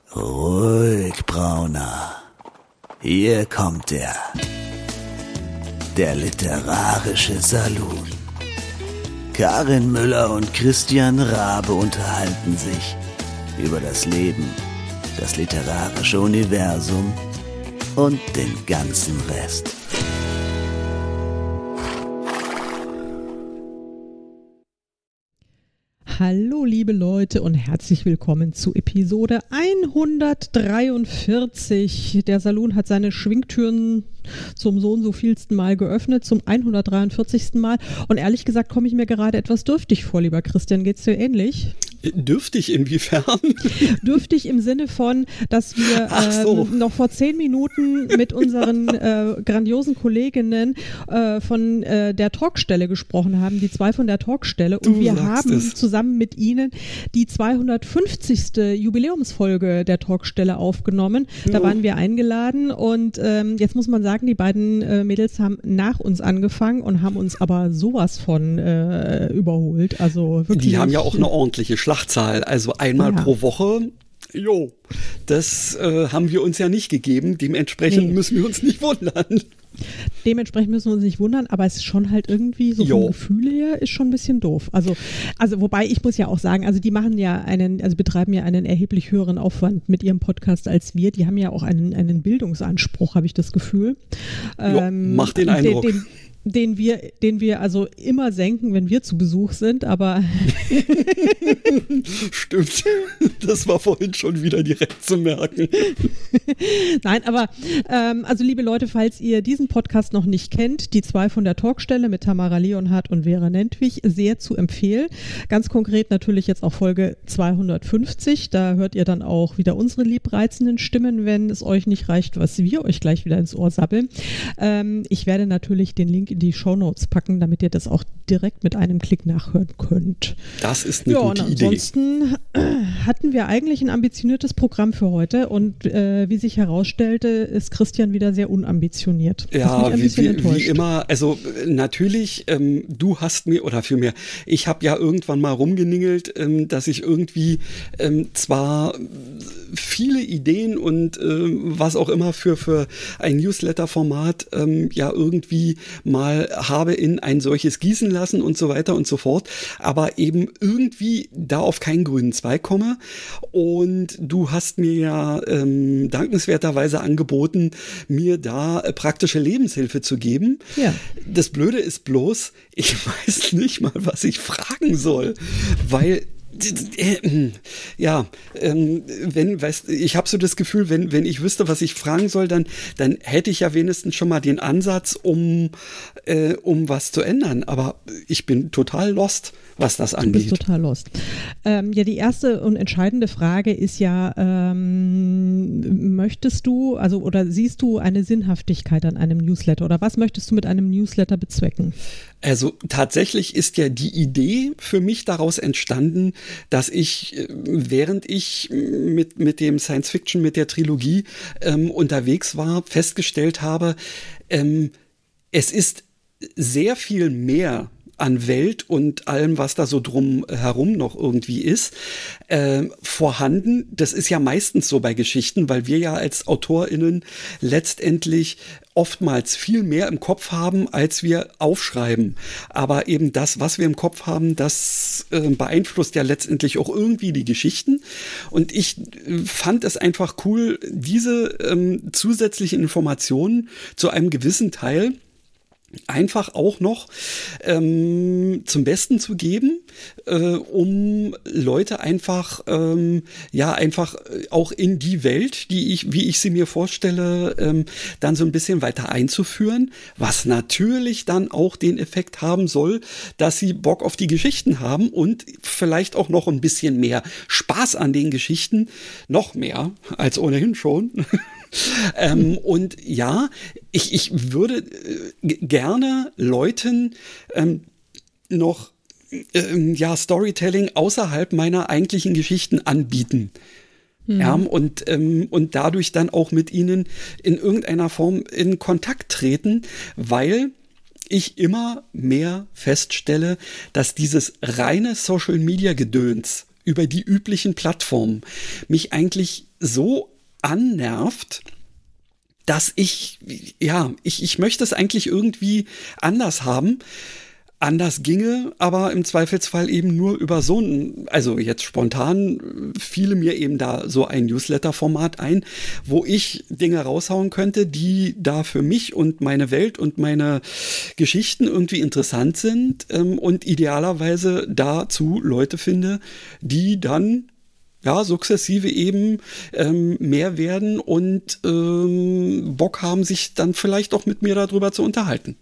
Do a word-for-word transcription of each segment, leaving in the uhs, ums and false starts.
Ruhig, Brauner. Hier kommt er. Der literarische Salon. Karin Müller und Christian Rabe unterhalten sich über das Leben, das literarische Universum und den ganzen Rest. Hallo liebe Leute und herzlich willkommen zu Episode hundertdreiundvierzig. Der Salon hat seine Schwingtüren zum so und so vielsten Mal geöffnet, zum hundertdreiundvierzigsten Mal. Und ehrlich gesagt komme ich mir gerade etwas dürftig vor, lieber Christian. Geht's dir ähnlich? Dürftig inwiefern? Dürftig im Sinne von, dass wir so. ähm, noch vor zehn Minuten mit unseren äh, grandiosen Kolleginnen äh, von äh, der Talkstelle gesprochen haben, die zwei von der Talkstelle. Und Du wir sagst haben es. zusammen mit ihnen die zweihundertfünfzigste Jubiläumsfolge der Talkstelle aufgenommen. Da Ja. waren wir eingeladen und ähm, jetzt muss man sagen, die beiden äh, Mädels haben nach uns angefangen und haben uns aber sowas von äh, überholt. Also wirklich. Die haben ja auch eine ordentliche Schlachtzahl, also einmal Ja. pro Woche. Jo, das äh, haben wir uns ja nicht gegeben, dementsprechend Nee. müssen wir uns nicht wundern. Dementsprechend müssen wir uns nicht wundern, aber es ist schon halt irgendwie so Jo. vom Gefühl her ist schon ein bisschen doof. Also, also wobei ich muss ja auch sagen, also die machen ja einen, also betreiben ja einen erheblich höheren Aufwand mit ihrem Podcast als wir. Die haben ja auch einen, einen Bildungsanspruch, habe ich das Gefühl. Jo, macht den Eindruck. Den, den wir, den wir also immer senken, wenn wir zu Besuch sind, aber Stimmt, das war vorhin schon wieder direkt zu merken. nein, aber ähm, also liebe Leute, falls ihr diesen Podcast noch nicht kennt, die zwei von der Talkstelle mit Tamara Leonhardt und Vera Nentwich, sehr zu empfehlen. Ganz konkret natürlich jetzt auch Folge zweihundertfünfzig, da hört ihr dann auch wieder unsere liebreizenden Stimmen, wenn es euch nicht reicht, was wir euch gleich wieder ins Ohr sabbeln. Ähm, ich werde natürlich den Link in die Shownotes packen, damit ihr das auch direkt mit einem Klick nachhören könnt. Das ist eine Ja, gute und Idee. ansonsten äh, hatten wir eigentlich ein ambitioniertes Programm für heute und äh, wie sich herausstellte, ist Christian wieder sehr unambitioniert. Was mich Ja, ein wie, bisschen wie, enttäuscht. wie immer, also äh, natürlich, ähm, du hast mir, oder vielmehr, ich habe ja irgendwann mal rumgeningelt, ähm, dass ich irgendwie ähm, zwar viele Ideen und ähm, was auch immer für, für ein Newsletter-Format ähm, ja irgendwie mal habe in ein solches gießen lassen und so weiter und so fort, aber eben irgendwie da auf keinen grünen Zweig komme. Und du hast mir ja ähm, dankenswerterweise angeboten, mir da äh, praktische Lebenshilfe zu geben. Ja. Das Blöde ist bloß, ich weiß nicht mal, was ich fragen soll, weil ja, ähm, wenn, weißt, ich habe so das Gefühl, wenn, wenn ich wüsste, was ich fragen soll, dann, dann hätte ich ja wenigstens schon mal den Ansatz, um, äh, um was zu ändern. Aber ich bin total lost, was das Du angeht. bist total lost. Ähm, ja, die erste und entscheidende Frage ist ja, ähm, möchtest du, also oder siehst du eine Sinnhaftigkeit an einem Newsletter oder was möchtest du mit einem Newsletter bezwecken? Also tatsächlich ist ja die Idee für mich daraus entstanden, dass ich, äh, während ich mit, mit dem Science Fiction, mit der Trilogie ähm, unterwegs war, festgestellt habe, ähm, es ist sehr viel mehr an Welt und allem, was da so drum herum noch irgendwie ist, äh, vorhanden. Das ist ja meistens so bei Geschichten, weil wir ja als AutorInnen letztendlich oftmals viel mehr im Kopf haben, als wir aufschreiben. Aber eben das, was wir im Kopf haben, das äh, beeinflusst ja letztendlich auch irgendwie die Geschichten. Und ich äh, fand es einfach cool, diese ähm, zusätzlichen Informationen zu einem gewissen Teil einfach auch noch ähm, zum Besten zu geben, äh, um Leute einfach, ähm, ja, einfach auch in die Welt, die ich, wie ich sie mir vorstelle, ähm, dann so ein bisschen weiter einzuführen, was natürlich dann auch den Effekt haben soll, dass sie Bock auf die Geschichten haben und vielleicht auch noch ein bisschen mehr Spaß an den Geschichten, noch mehr als ohnehin schon. ähm, und ja, ich, ich würde äh, g- gerne Leuten ähm, noch ähm, ja, Storytelling außerhalb meiner eigentlichen Geschichten anbieten. Mhm. Ja, und, ähm, und dadurch dann auch mit ihnen in irgendeiner Form in Kontakt treten, weil ich immer mehr feststelle, dass dieses reine Social-Media-Gedöns über die üblichen Plattformen mich eigentlich so annervt, dass ich, ja, ich, ich möchte es eigentlich irgendwie anders haben. Anders ginge, aber im Zweifelsfall eben nur über so ein, also jetzt spontan fiele mir eben da so ein Newsletter-Format ein, wo ich Dinge raushauen könnte, die da für mich und meine Welt und meine Geschichten irgendwie interessant sind ähm, und idealerweise dazu Leute finde, die dann ja, sukzessive eben ähm, mehr werden und ähm, Bock haben, sich dann vielleicht auch mit mir darüber zu unterhalten.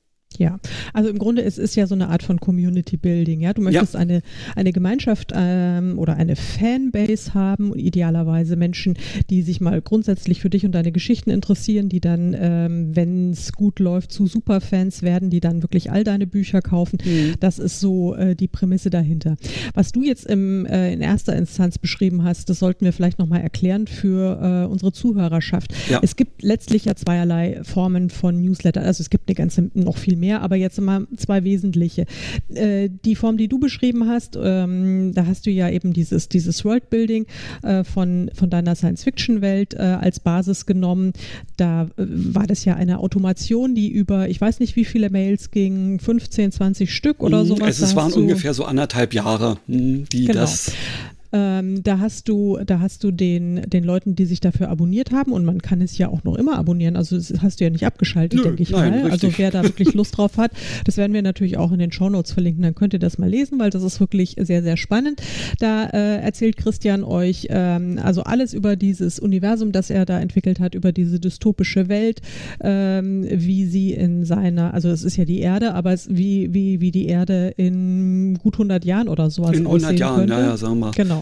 Ja, also im Grunde es ist ja so eine Art von Community Building, ja. Du möchtest ja. eine eine Gemeinschaft ähm, oder eine Fanbase haben, idealerweise Menschen, die sich mal grundsätzlich für dich und deine Geschichten interessieren, die dann, ähm, wenn es gut läuft, zu Superfans werden, die dann wirklich all deine Bücher kaufen. Mhm. Das ist so äh, die Prämisse dahinter. Was du jetzt im, äh, in erster Instanz beschrieben hast, das sollten wir vielleicht nochmal erklären für äh, unsere Zuhörerschaft. Ja. Es gibt letztlich ja zweierlei Formen von Newsletter, also es gibt eine ganze, noch viel mehr, aber jetzt mal zwei wesentliche. Äh, die Form, die du beschrieben hast, ähm, da hast du ja eben dieses, dieses Worldbuilding äh, von, von deiner Science-Fiction-Welt äh, als Basis genommen. Da äh, war das ja eine Automation, die über, ich weiß nicht, wie viele Mails ging, fünfzehn, zwanzig Stück oder sowas. Also es waren ungefähr so anderthalb Jahre, die genau. das... Ähm, da hast du, da hast du den, den Leuten, die sich dafür abonniert haben, und man kann es ja auch noch immer abonnieren, also das hast du ja nicht abgeschaltet, denke ich nein, mal. Richtig. Also wer da wirklich Lust drauf hat, das werden wir natürlich auch in den Shownotes verlinken, dann könnt ihr das mal lesen, weil das ist wirklich sehr, sehr spannend. Da äh, erzählt Christian euch ähm, also alles über dieses Universum, das er da entwickelt hat, über diese dystopische Welt, ähm, wie sie in seiner, also es ist ja die Erde, aber es, wie, wie, wie die Erde in gut hundert Jahren oder sowas aussehen könnte. In hundert Jahren, ja, ja, sagen wir mal. Genau.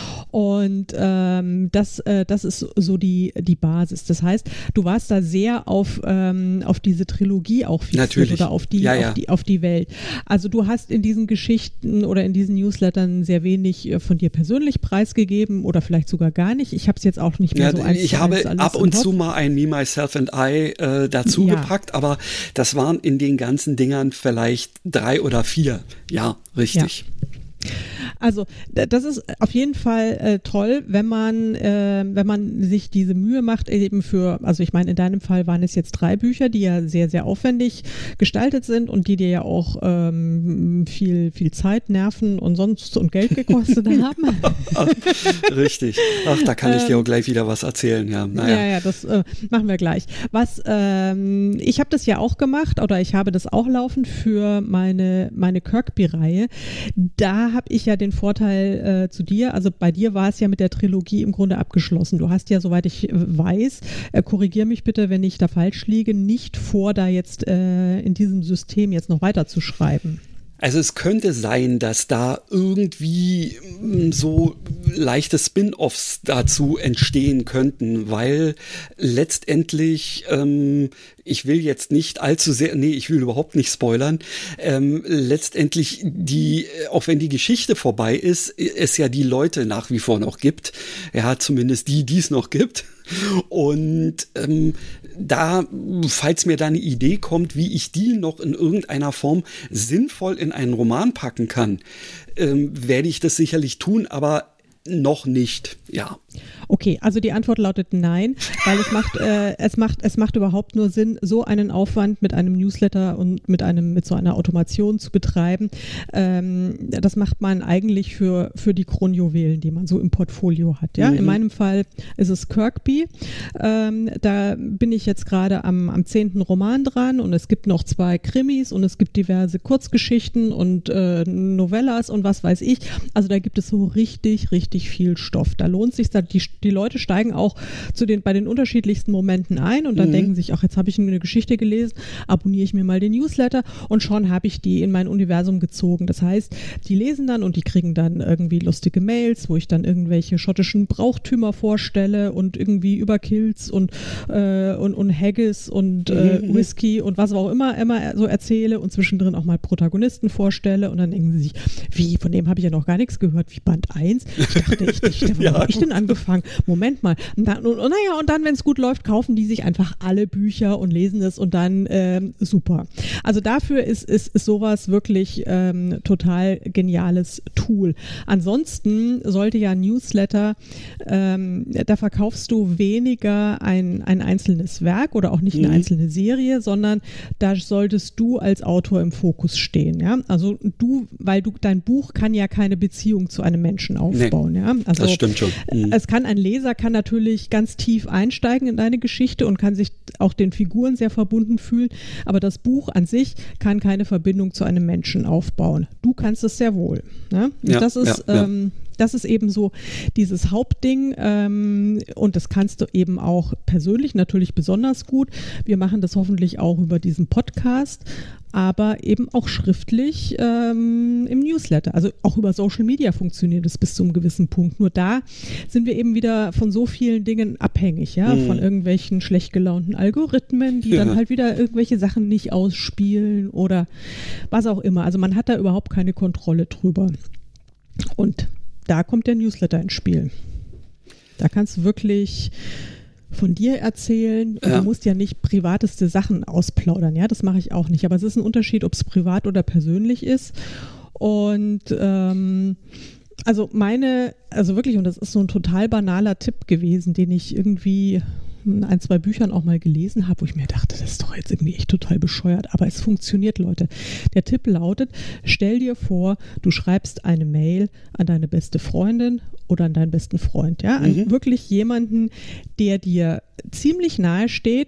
Und ähm, das, äh, das ist so die, die Basis. Das heißt, du warst da sehr auf, ähm, auf diese Trilogie auch fixiert oder auf die, ja, ja. auf die, auf die Welt. Also du hast in diesen Geschichten oder in diesen Newslettern sehr wenig von dir persönlich preisgegeben oder vielleicht sogar gar nicht. Ich habe es jetzt auch nicht mehr ja, so eins Ich zu habe eins alles ab und zu mal ein Me, Myself and I äh, dazu ja. gepackt, aber das waren in den ganzen Dingern vielleicht drei oder vier. Ja, richtig. Ja. Also das ist auf jeden Fall äh, toll, wenn man äh, wenn man sich diese Mühe macht, eben für, also ich meine, in deinem Fall waren es jetzt drei Bücher, die ja sehr, sehr aufwendig gestaltet sind und die dir ja auch ähm, viel, viel Zeit, Nerven und sonst und Geld gekostet haben. Richtig. Ach, da kann ich dir auch gleich wieder was erzählen. Ja, naja. ja, ja, das äh, machen wir gleich. Was, ähm, ich habe das ja auch gemacht oder ich habe das auch laufen für meine, meine Kirkby-Reihe. Da habe ich ja den Vorteil äh, zu dir, also bei dir war es ja mit der Trilogie im Grunde abgeschlossen. Du hast ja, soweit ich äh, weiß, äh, korrigier mich bitte, wenn ich da falsch liege, nicht vor, da jetzt äh, in diesem System jetzt noch weiter zu schreiben. Also es könnte sein, dass da irgendwie so leichte Spin-offs dazu entstehen könnten, weil letztendlich, ähm, ich will jetzt nicht allzu sehr, nee, ich will überhaupt nicht spoilern, ähm, letztendlich die, auch wenn die Geschichte vorbei ist, es ja die Leute nach wie vor noch gibt, ja, zumindest die, die es noch gibt. Und ähm, da, falls mir da eine Idee kommt, wie ich die noch in irgendeiner Form sinnvoll in einen Roman packen kann, ähm, werde ich das sicherlich tun, aber noch nicht, ja. Okay, also die Antwort lautet nein, weil es macht, äh, es macht, es macht überhaupt nur Sinn, so einen Aufwand mit einem Newsletter und mit einem, mit so einer Automation zu betreiben. Ähm, das macht man eigentlich für, für die Kronjuwelen, die man so im Portfolio hat. Ja, mhm. In meinem Fall ist es Kirkby. Ähm, da bin ich jetzt gerade am, am zehnten Roman dran und es gibt noch zwei Krimis und es gibt diverse Kurzgeschichten und äh, Novellas und was weiß ich. Also da gibt es so richtig, richtig viel Stoff. Da lohnt sich da, die, die Leute steigen auch zu den, bei den unterschiedlichsten Momenten ein und dann mhm. denken sich, ach, jetzt habe ich eine Geschichte gelesen, abonniere ich mir mal den Newsletter und schon habe ich die in mein Universum gezogen. Das heißt, die lesen dann und die kriegen dann irgendwie lustige Mails, wo ich dann irgendwelche schottischen Brauchtümer vorstelle und irgendwie über Kills und, äh, und, und Haggis und äh, mhm. Whisky und was auch immer, immer so erzähle und zwischendrin auch mal Protagonisten vorstelle und dann denken sie sich, wie, von dem habe ich ja noch gar nichts gehört, wie Band eins. Ich dachte ich, ich wann Ja, habe ich gut. denn angefangen? Moment mal. Und dann, und, und, naja, und dann, wenn es gut läuft, kaufen die sich einfach alle Bücher und lesen es und dann ähm, super. Also dafür ist, ist, ist sowas wirklich ähm, total geniales Tool. Ansonsten sollte ja ein Newsletter, ähm, da verkaufst du weniger ein, ein einzelnes Werk oder auch nicht eine Mhm. einzelne Serie, sondern da solltest du als Autor im Fokus stehen. Ja? Also du, weil du dein Buch kann ja keine Beziehung zu einem Menschen aufbauen. Ja? Also Das stimmt schon. Mhm. es kann ein Leser kann natürlich ganz tief einsteigen in deine Geschichte und kann sich auch den Figuren sehr verbunden fühlen, aber das Buch an sich kann keine Verbindung zu einem Menschen aufbauen. Du kannst es sehr wohl. Ne? Und Ja, das ist ja, ja. ähm, das ist eben so dieses Hauptding ähm, und das kannst du eben auch persönlich natürlich besonders gut. Wir machen das hoffentlich auch über diesen Podcast, aber eben auch schriftlich ähm, im Newsletter. Also auch über Social Media funktioniert es bis zu einem gewissen Punkt. Nur da sind wir eben wieder von so vielen Dingen abhängig, ja, Mhm. von irgendwelchen schlecht gelaunten Algorithmen, die Ja. dann halt wieder irgendwelche Sachen nicht ausspielen oder was auch immer. Also man hat da überhaupt keine Kontrolle drüber. Und da kommt der Newsletter ins Spiel. Da kannst du wirklich von dir erzählen und Ja. du musst ja nicht privateste Sachen ausplaudern, ja, das mache ich auch nicht, aber es ist ein Unterschied, ob es privat oder persönlich ist und ähm, also meine, also wirklich, und das ist so ein total banaler Tipp gewesen, den ich irgendwie in ein, zwei Büchern auch mal gelesen habe, wo ich mir dachte, das ist doch jetzt irgendwie echt total bescheuert, aber es funktioniert, Leute. Der Tipp lautet, stell dir vor, du schreibst eine Mail an deine beste Freundin oder an deinen besten Freund, ja, an Mhm. wirklich jemanden, der dir ziemlich nahe steht,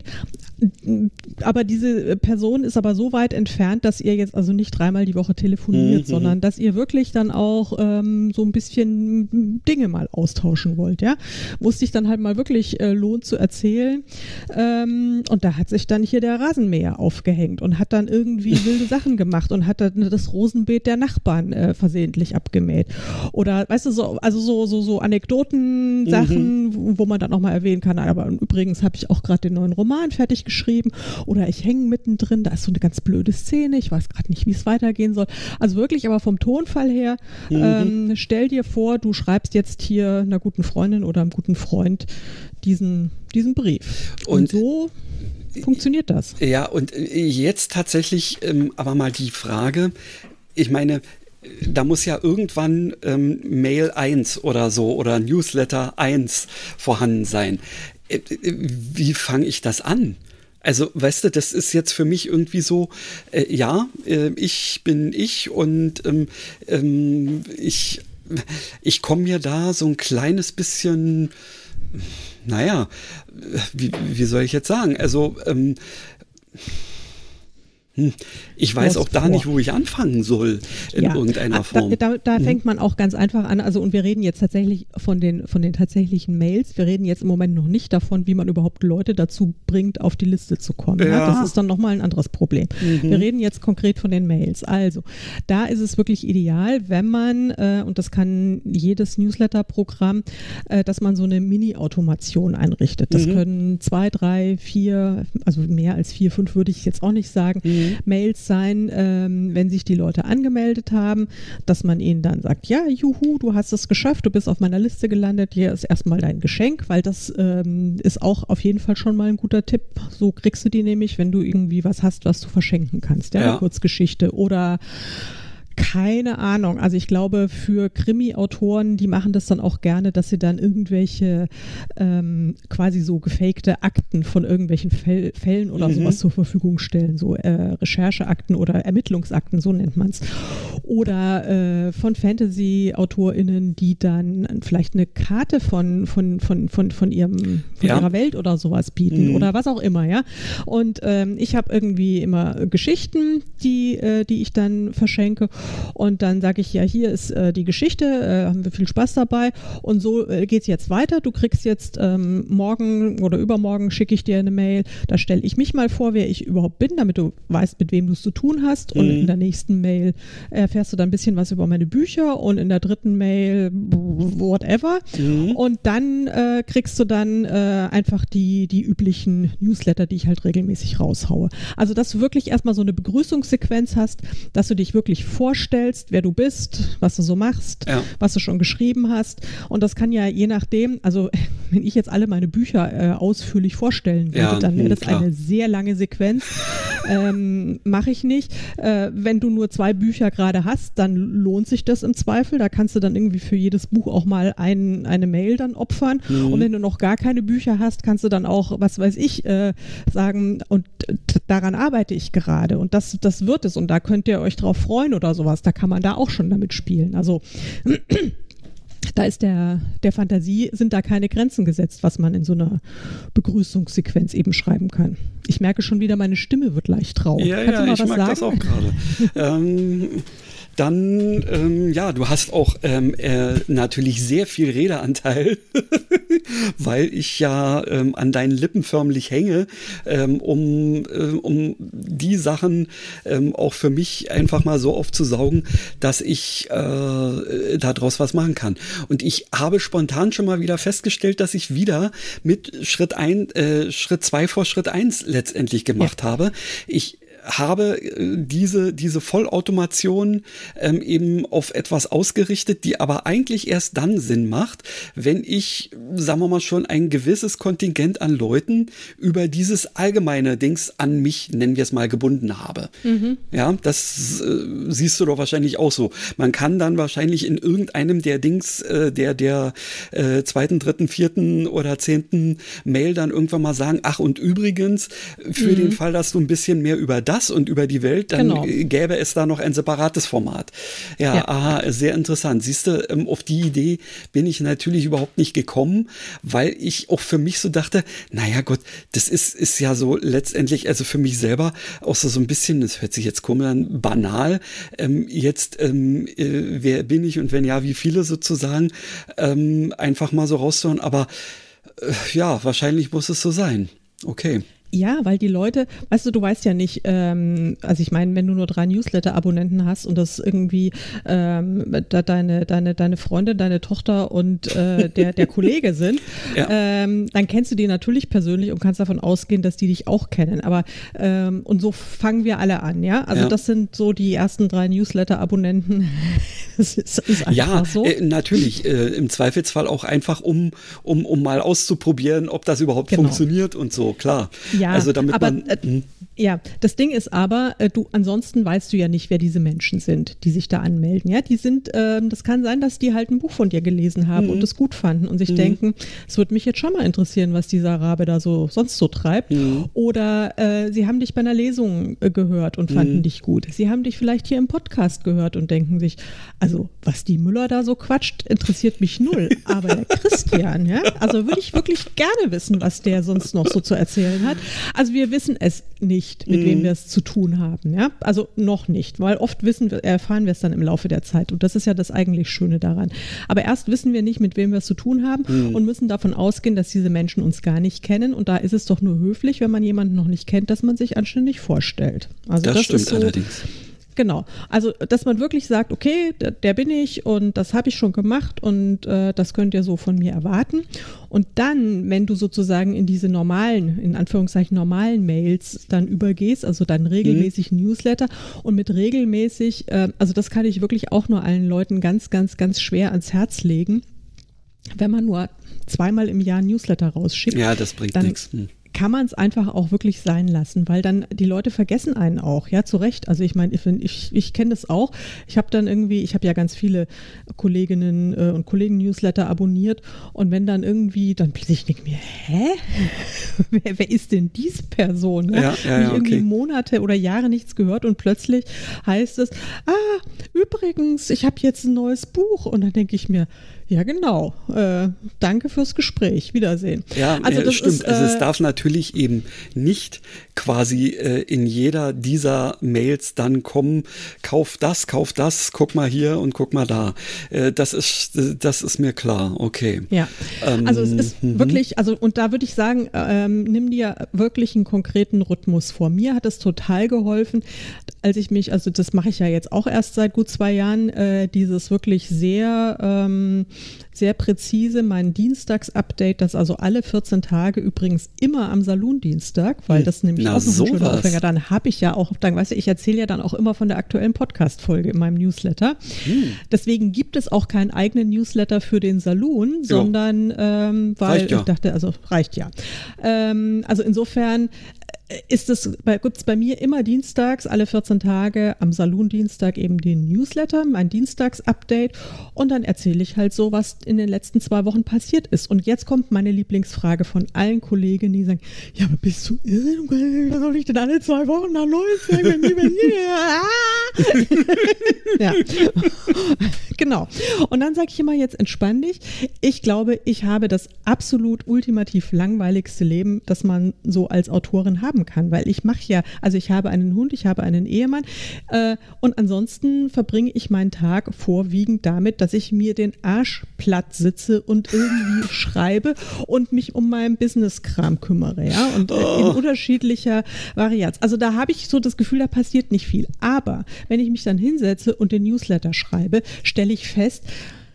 aber diese Person ist aber so weit entfernt, dass ihr jetzt also nicht dreimal die Woche telefoniert, Mhm. sondern dass ihr wirklich dann auch ähm, so ein bisschen Dinge mal austauschen wollt, ja, wo es sich dann halt mal wirklich äh, lohnt zu erzählen ähm, und da hat sich dann hier der Rasenmäher aufgehängt und hat dann irgendwie wilde Sachen gemacht und hat dann das Rosenbeet der Nachbarn äh, versehentlich abgemäht oder weißt du, so, also so, so, so Anekdoten, Sachen, Mhm. wo, wo man dann auch mal erwähnen kann, aber übrigens habe ich auch gerade den neuen Roman fertig geschrieben oder ich hänge mittendrin, da ist so eine ganz blöde Szene, ich weiß gerade nicht, wie es weitergehen soll. Also wirklich, aber vom Tonfall her, Mhm. ähm, stell dir vor, du schreibst jetzt hier einer guten Freundin oder einem guten Freund diesen, diesen Brief. Und, Und- so funktioniert das. Ja, und äh, jetzt tatsächlich ähm, aber mal die Frage, ich meine, da muss ja irgendwann ähm, Mail eins oder so oder Newsletter eins vorhanden sein. Äh, äh, wie fange ich das an? Also, weißt du, das ist jetzt für mich irgendwie so, äh, ja, äh, ich bin ich und ähm, ähm, ich, ich komme mir da so ein kleines bisschen, naja, wie, wie soll ich jetzt sagen? Also, ähm, hm, ich weiß auch da vor. nicht, wo ich anfangen soll in Ja. irgendeiner Ah, Form. Da, da, da Mhm. fängt man auch ganz einfach an. Also, und wir reden jetzt tatsächlich von den, von den tatsächlichen Mails. Wir reden jetzt im Moment noch nicht davon, wie man überhaupt Leute dazu bringt, auf die Liste zu kommen. Ja. Ja. Das ist dann nochmal ein anderes Problem. Mhm. Wir reden jetzt konkret von den Mails. Also, da ist es wirklich ideal, wenn man, äh, und das kann jedes Newsletter-Programm, äh, dass man so eine Mini-Automation einrichtet. Das Mhm. können zwei, drei, vier, also mehr als vier, fünf würde ich jetzt auch nicht sagen, Mhm. Mails sein, ähm, wenn sich die Leute angemeldet haben, dass man ihnen dann sagt, ja, juhu, du hast es geschafft, du bist auf meiner Liste gelandet, hier ist erstmal dein Geschenk, weil das ähm, ist auch auf jeden Fall schon mal ein guter Tipp. So kriegst du die nämlich, wenn du irgendwie was hast, was du verschenken kannst, ja, Ja. eine Kurzgeschichte oder keine Ahnung. Also ich glaube, für Krimi-Autoren, die machen das dann auch gerne, dass sie dann irgendwelche ähm, quasi so gefakte Akten von irgendwelchen Fäll Fällen oder Mhm. sowas zur Verfügung stellen. So äh, Rechercheakten oder Ermittlungsakten, so nennt man es. Oder äh, von Fantasy-AutorInnen, die dann vielleicht eine Karte von, von, von, von, von, ihrem, von Ja. ihrer Welt oder sowas bieten Mhm. oder was auch immer, ja. Und ähm, ich habe irgendwie immer Geschichten, die, äh, die ich dann verschenke. Und dann sage ich, ja, hier ist äh, die Geschichte, äh, haben wir viel Spaß dabei. Und so äh, geht es jetzt weiter. Du kriegst jetzt ähm, morgen oder übermorgen schicke ich dir eine Mail. Da stelle ich mich mal vor, wer ich überhaupt bin, damit du weißt, mit wem du es zu tun hast. Und Mhm. in der nächsten Mail erfährst du dann ein bisschen was über meine Bücher und in der dritten Mail whatever. Mhm. Und dann äh, kriegst du dann äh, einfach die, die üblichen Newsletter, die ich halt regelmäßig raushaue. Also, dass du wirklich erstmal so eine Begrüßungssequenz hast, dass du dich wirklich vorstellst, vorstellst, wer du bist, was du so machst, ja. was du schon geschrieben hast. Und das kann ja je nachdem, also wenn ich jetzt alle meine Bücher äh, ausführlich vorstellen würde, ja, dann wäre das klar. eine sehr lange Sequenz. ähm, mache ich nicht. Äh, wenn du nur zwei Bücher gerade hast, dann lohnt sich das im Zweifel. Da kannst du dann irgendwie für jedes Buch auch mal ein, eine Mail dann opfern. Mhm. Und wenn du noch gar keine Bücher hast, kannst du dann auch, was weiß ich, äh, sagen, und daran arbeite ich gerade. Und das, das wird es. Und da könnt ihr euch drauf freuen oder sowas. Da kann man da auch schon damit spielen. Also da ist der, der Fantasie, sind da keine Grenzen gesetzt, was man in so einer Begrüßungssequenz eben schreiben kann. Ich merke schon wieder, meine Stimme wird leicht rau. Ja, Kannst ja, du mal ich was mag sagen? Das auch gerade. ähm, dann, ähm, ja, du hast auch ähm, äh, natürlich sehr viel Redeanteil, weil ich ja ähm, an deinen Lippen förmlich hänge, ähm, um, äh, um die Sachen ähm, auch für mich einfach mal so aufzusaugen, dass ich äh, daraus was machen kann. Und ich habe spontan schon mal wieder festgestellt, dass ich wieder mit Schritt ein, äh, Schritt zwei vor Schritt eins letztendlich gemacht ja. habe. Ich habe diese, diese Vollautomation ähm, eben auf etwas ausgerichtet, die aber eigentlich erst dann Sinn macht, wenn ich, sagen wir mal, schon ein gewisses Kontingent an Leuten über dieses allgemeine Dings an mich, nennen wir es mal, gebunden habe. Mhm. Ja, das äh, siehst du doch wahrscheinlich auch so. Man kann dann wahrscheinlich in irgendeinem der Dings, äh, der, der äh, zweiten, dritten, vierten oder zehnten Mail dann irgendwann mal sagen, ach und übrigens, für mhm. den Fall, dass du ein bisschen mehr über das und über die Welt, dann genau. gäbe es da noch ein separates Format. Ja, ja. aha, sehr interessant. Siehst du, ähm, auf die Idee bin ich natürlich überhaupt nicht gekommen, weil ich auch für mich so dachte, naja Gott, das ist, ist ja so letztendlich, also für mich selber auch so, so ein bisschen, das hört sich jetzt komisch an, banal, ähm, jetzt, ähm, äh, wer bin ich und wenn ja, wie viele sozusagen, ähm, einfach mal so rauszuhauen, aber äh, ja, wahrscheinlich muss es so sein. Okay. Ja, weil die Leute, weißt du, du weißt ja nicht, ähm, also ich meine, wenn du nur drei Newsletter-Abonnenten hast und das irgendwie ähm, da deine, deine, deine Freundin, deine Tochter und äh, der, der Kollege sind, ja. ähm, dann kennst du die natürlich persönlich und kannst davon ausgehen, dass die dich auch kennen. Aber ähm, und so fangen wir alle an, ja? Also ja. das sind so die ersten drei Newsletter-Abonnenten. Das ist, ist einfach ja, so. Äh, natürlich. Äh, im Zweifelsfall auch einfach, um, um, um mal auszuprobieren, ob das überhaupt genau. funktioniert und so, klar. Ja, also damit aber man, äh, ja, das Ding ist aber, äh, du ansonsten weißt du ja nicht, wer diese Menschen sind, die sich da anmelden. Ja, die sind, äh, das kann sein, dass die halt ein Buch von dir gelesen haben mhm. und es gut fanden und sich mhm. denken, es würde mich jetzt schon mal interessieren, was dieser Rabe da so sonst so treibt. Mhm. Oder äh, sie haben dich bei einer Lesung äh, gehört und fanden mhm. dich gut. Sie haben dich vielleicht hier im Podcast gehört und denken sich, also was die Müller da so quatscht, interessiert mich null. Aber der Christian, ja, also würde ich wirklich gerne wissen, was der sonst noch so zu erzählen hat. Also wir wissen es nicht, mit mm. wem wir es zu tun haben, ja, also noch nicht, weil oft wissen wir, erfahren wir es dann im Laufe der Zeit und das ist ja das eigentlich Schöne daran. Aber erst wissen wir nicht, mit wem wir es zu tun haben mm. und müssen davon ausgehen, dass diese Menschen uns gar nicht kennen und da ist es doch nur höflich, wenn man jemanden noch nicht kennt, dass man sich anständig vorstellt. Also das, das stimmt ist so, allerdings. Genau, also dass man wirklich sagt, okay, der, der bin ich und das habe ich schon gemacht und äh, das könnt ihr so von mir erwarten. Und dann, wenn du sozusagen in diese normalen, in Anführungszeichen normalen Mails dann übergehst, also dann regelmäßig mhm. Newsletter und mit regelmäßig, äh, also das kann ich wirklich auch nur allen Leuten ganz, ganz, ganz schwer ans Herz legen, wenn man nur zweimal im Jahr Newsletter rausschickt. Ja, das bringt nichts. Hm. Kann man es einfach auch wirklich sein lassen, weil dann die Leute vergessen einen auch, ja, zu Recht. Also ich meine, ich, ich, ich kenne das auch. Ich habe dann irgendwie, ich habe ja ganz viele Kolleginnen äh, und Kollegen Newsletter abonniert und wenn dann irgendwie, dann plötzlich denke ich mir, hä? wer, wer ist denn diese Person? Ne? Ja, ja, ja, ich irgendwie okay. Monate oder Jahre nichts gehört und plötzlich heißt es, ah, übrigens, ich habe jetzt ein neues Buch und dann denke ich mir, ja, genau. Äh, danke fürs Gespräch. Wiedersehen. Ja, also das stimmt. Ist, äh, also es darf natürlich eben nicht quasi äh, in jeder dieser Mails dann kommen, kauf das, kauf das, guck mal hier und guck mal da. Äh, das ist, das ist mir klar. Okay. Ja. Ähm, also es ist m- wirklich, also und da würde ich sagen, ähm, nimm dir wirklich einen konkreten Rhythmus vor. Mir hat es total geholfen, als ich mich, also das mache ich ja jetzt auch erst seit gut zwei Jahren, äh, dieses wirklich sehr ähm, sehr präzise mein Dienstags-Update, das also alle vierzehn Tage, übrigens immer am Saloon-Dienstag, weil das nämlich Na, auch noch ein schöner sowas. Aufhänger. Dann habe ich ja auch, dann weißt du, ich erzähle ja dann auch immer von der aktuellen Podcast-Folge in meinem Newsletter. Hm. Deswegen gibt es auch keinen eigenen Newsletter für den Saloon, sondern ähm, weil Reicht ja. ich dachte, also reicht ja. Ähm, also insofern ist es, gibt es bei mir immer dienstags, alle vierzehn Tage, am Saloon-Dienstag eben den Newsletter, mein Dienstags-Update, und dann erzähle ich halt so, was in den letzten zwei Wochen passiert ist. Und jetzt kommt meine Lieblingsfrage von allen Kollegen, die sagen, ja, aber bist du irre? Was soll ich denn alle zwei Wochen nach Neues sagen? Ja, genau. Und dann sage ich immer, jetzt entspann dich. Ich glaube, ich habe das absolut ultimativ langweiligste Leben, das man so als Autorin haben kann, weil ich mache ja, also ich habe einen Hund, ich habe einen Ehemann äh, und ansonsten verbringe ich meinen Tag vorwiegend damit, dass ich mir den Arsch platt sitze und irgendwie schreibe und mich um meinen Business-Kram kümmere, ja, und äh, in unterschiedlicher Varianz. Also da habe ich so das Gefühl, da passiert nicht viel. Aber wenn ich mich dann hinsetze und den Newsletter schreibe, stelle ich fest,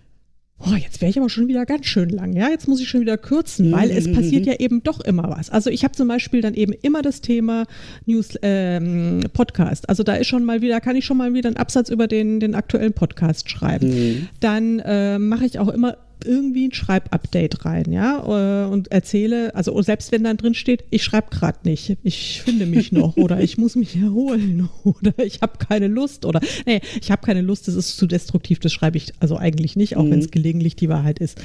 oh, jetzt wäre ich aber schon wieder ganz schön lang, ja, jetzt muss ich schon wieder kürzen, weil es passiert ja eben doch immer was. Also ich habe zum Beispiel dann eben immer das Thema News, ähm, Podcast, also da ist schon mal wieder, kann ich schon mal wieder einen Absatz über den, den aktuellen Podcast schreiben. Mhm. Dann äh, mache ich auch immer irgendwie ein Schreibupdate rein, ja, und erzähle, also selbst wenn dann drin steht, ich schreibe gerade nicht, ich finde mich noch oder ich muss mich erholen oder ich habe keine Lust oder, nee, ich habe keine Lust, das ist zu destruktiv, das schreibe ich also eigentlich nicht, auch mhm. wenn es gelegentlich die Wahrheit ist.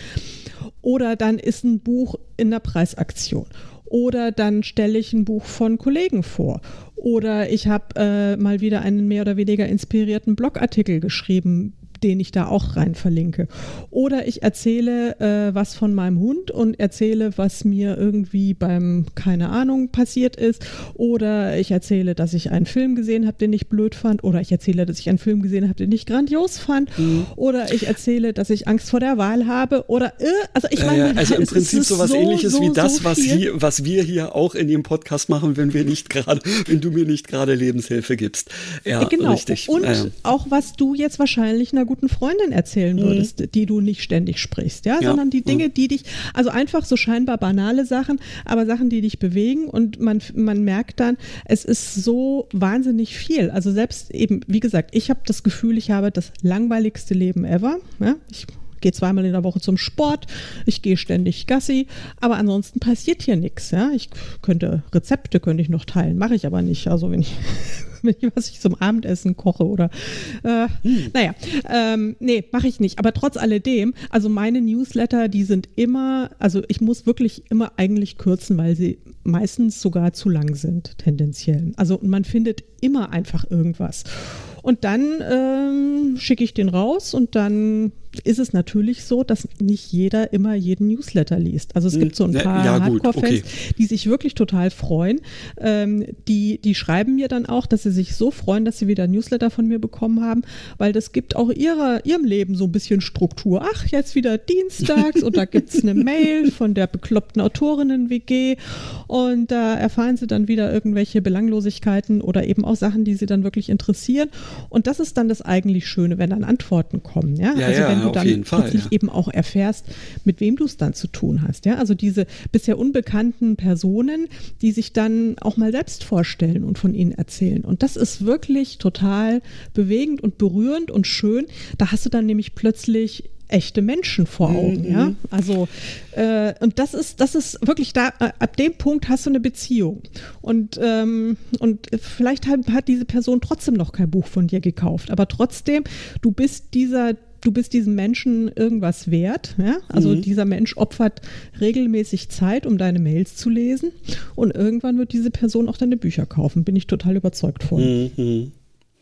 Oder dann ist ein Buch in der Preisaktion. Oder dann stelle ich ein Buch von Kollegen vor. Oder ich habe äh, mal wieder einen mehr oder weniger inspirierten Blogartikel geschrieben, den ich da auch rein verlinke. Oder ich erzähle äh, was von meinem Hund und erzähle, was mir irgendwie beim, keine Ahnung, passiert ist. Oder ich erzähle, dass ich einen Film gesehen habe, den ich blöd fand. Oder ich erzähle, dass ich einen Film gesehen habe, den ich grandios fand. Mhm. Oder ich erzähle, dass ich Angst vor der Wahl habe. Oder, äh, also ich meine, ja, ja, also im Prinzip sowas so, Ähnliches so, wie das, so was, hier, was wir hier auch in dem Podcast machen, wenn wir nicht gerade, wenn du mir nicht gerade Lebenshilfe gibst. Ja, genau. Richtig. Und ja. auch was du jetzt wahrscheinlich einer guten Freundin erzählen würdest, mhm. die du nicht ständig sprichst, ja, ja. sondern die Dinge, die dich, also einfach so scheinbar banale Sachen, aber Sachen, die dich bewegen und man, man merkt dann, es ist so wahnsinnig viel. Also selbst eben, wie gesagt, ich habe das Gefühl, ich habe das langweiligste Leben ever, ja, ich gehe zweimal in der Woche zum Sport, ich gehe ständig Gassi, aber ansonsten passiert hier nichts. Ja? Ich könnte Rezepte könnte ich noch teilen, mache ich aber nicht. Also wenn ich, wenn ich was ich zum Abendessen koche oder äh, hm. naja, ähm, nee, mache ich nicht. Aber trotz alledem, also meine Newsletter, die sind immer, also ich muss wirklich immer eigentlich kürzen, weil sie meistens sogar zu lang sind, tendenziell. Also man findet immer einfach irgendwas. Und dann ähm, schicke ich den raus und dann ist es natürlich so, dass nicht jeder immer jeden Newsletter liest. Also es gibt so ein paar ja, Hardcore-Fans, okay. die sich wirklich total freuen. Ähm, die, die schreiben mir dann auch, dass sie sich so freuen, dass sie wieder Newsletter von mir bekommen haben, weil das gibt auch ihrer, ihrem Leben so ein bisschen Struktur. Ach, jetzt wieder dienstags und da gibt es eine Mail von der bekloppten Autorinnen-W G und da erfahren sie dann wieder irgendwelche Belanglosigkeiten oder eben auch Sachen, die sie dann wirklich interessieren. Und das ist dann das eigentlich Schöne, wenn dann Antworten kommen. Ja, ja also ja, wenn du dann Fall, plötzlich ja. eben auch erfährst, mit wem du es dann zu tun hast. Ja, also diese bisher unbekannten Personen, die sich dann auch mal selbst vorstellen und von ihnen erzählen. Und das ist wirklich total bewegend und berührend und schön. Da hast du dann nämlich plötzlich echte Menschen vor Augen, mhm. ja. Also äh, und das ist, das ist wirklich da, äh, ab dem Punkt hast du eine Beziehung. Und, ähm, und vielleicht hat, hat diese Person trotzdem noch kein Buch von dir gekauft, aber trotzdem, du bist dieser Du bist diesem Menschen irgendwas wert, ja? Also mhm. dieser Mensch opfert regelmäßig Zeit, um deine Mails zu lesen und irgendwann wird diese Person auch deine Bücher kaufen, bin ich total überzeugt von. Mhm.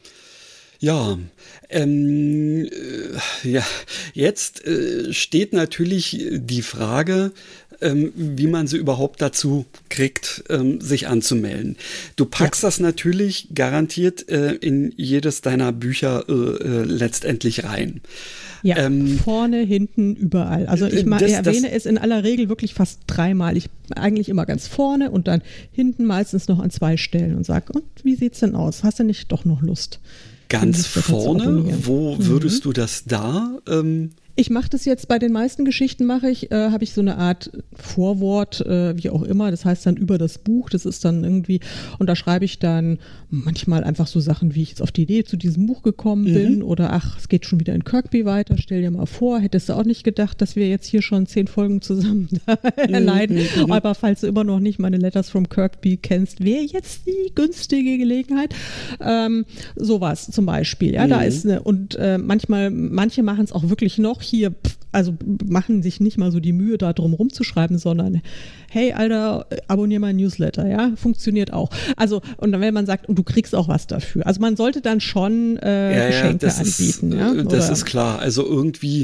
Ja, ähm, äh, ja, jetzt äh, steht natürlich die Frage, ähm, wie man sie überhaupt dazu kriegt, ähm, sich anzumelden. Du packst ja. das natürlich garantiert äh, in jedes deiner Bücher äh, äh, letztendlich rein. Ja, ähm, vorne, hinten, überall. Also ich, ma- das, erwähne das, es in aller Regel wirklich fast dreimal. Ich eigentlich immer ganz vorne und dann hinten meistens noch an zwei Stellen und sage, und wie sieht's denn aus? Hast du nicht doch noch Lust? Ganz vorne? Wo würdest mhm. du das da ähm Ich mache das jetzt bei den meisten Geschichten, mache ich, äh, habe ich so eine Art Vorwort, äh, wie auch immer, das heißt dann über das Buch, das ist dann irgendwie, und da schreibe ich dann manchmal einfach so Sachen, wie ich jetzt auf die Idee zu diesem Buch gekommen bin mhm. oder ach, es geht schon wieder in Kirkby weiter, stell dir mal vor, hättest du auch nicht gedacht, dass wir jetzt hier schon zehn Folgen zusammen erleiden, mhm. mhm. aber falls du immer noch nicht meine Letters from Kirkby kennst, wäre jetzt die günstige Gelegenheit, ähm, sowas zum Beispiel, ja, mhm. da ist eine, und äh, manchmal, manche machen es auch wirklich noch hier, also machen sich nicht mal so die Mühe, da drum rumzuschreiben, sondern hey, Alter, abonnier mein Newsletter, ja, funktioniert auch. Also, und dann, wenn man sagt, und du kriegst auch was dafür. Also man sollte dann schon äh, ja, Geschenke ja, das anbieten. Ist, ja, das ist klar. Also irgendwie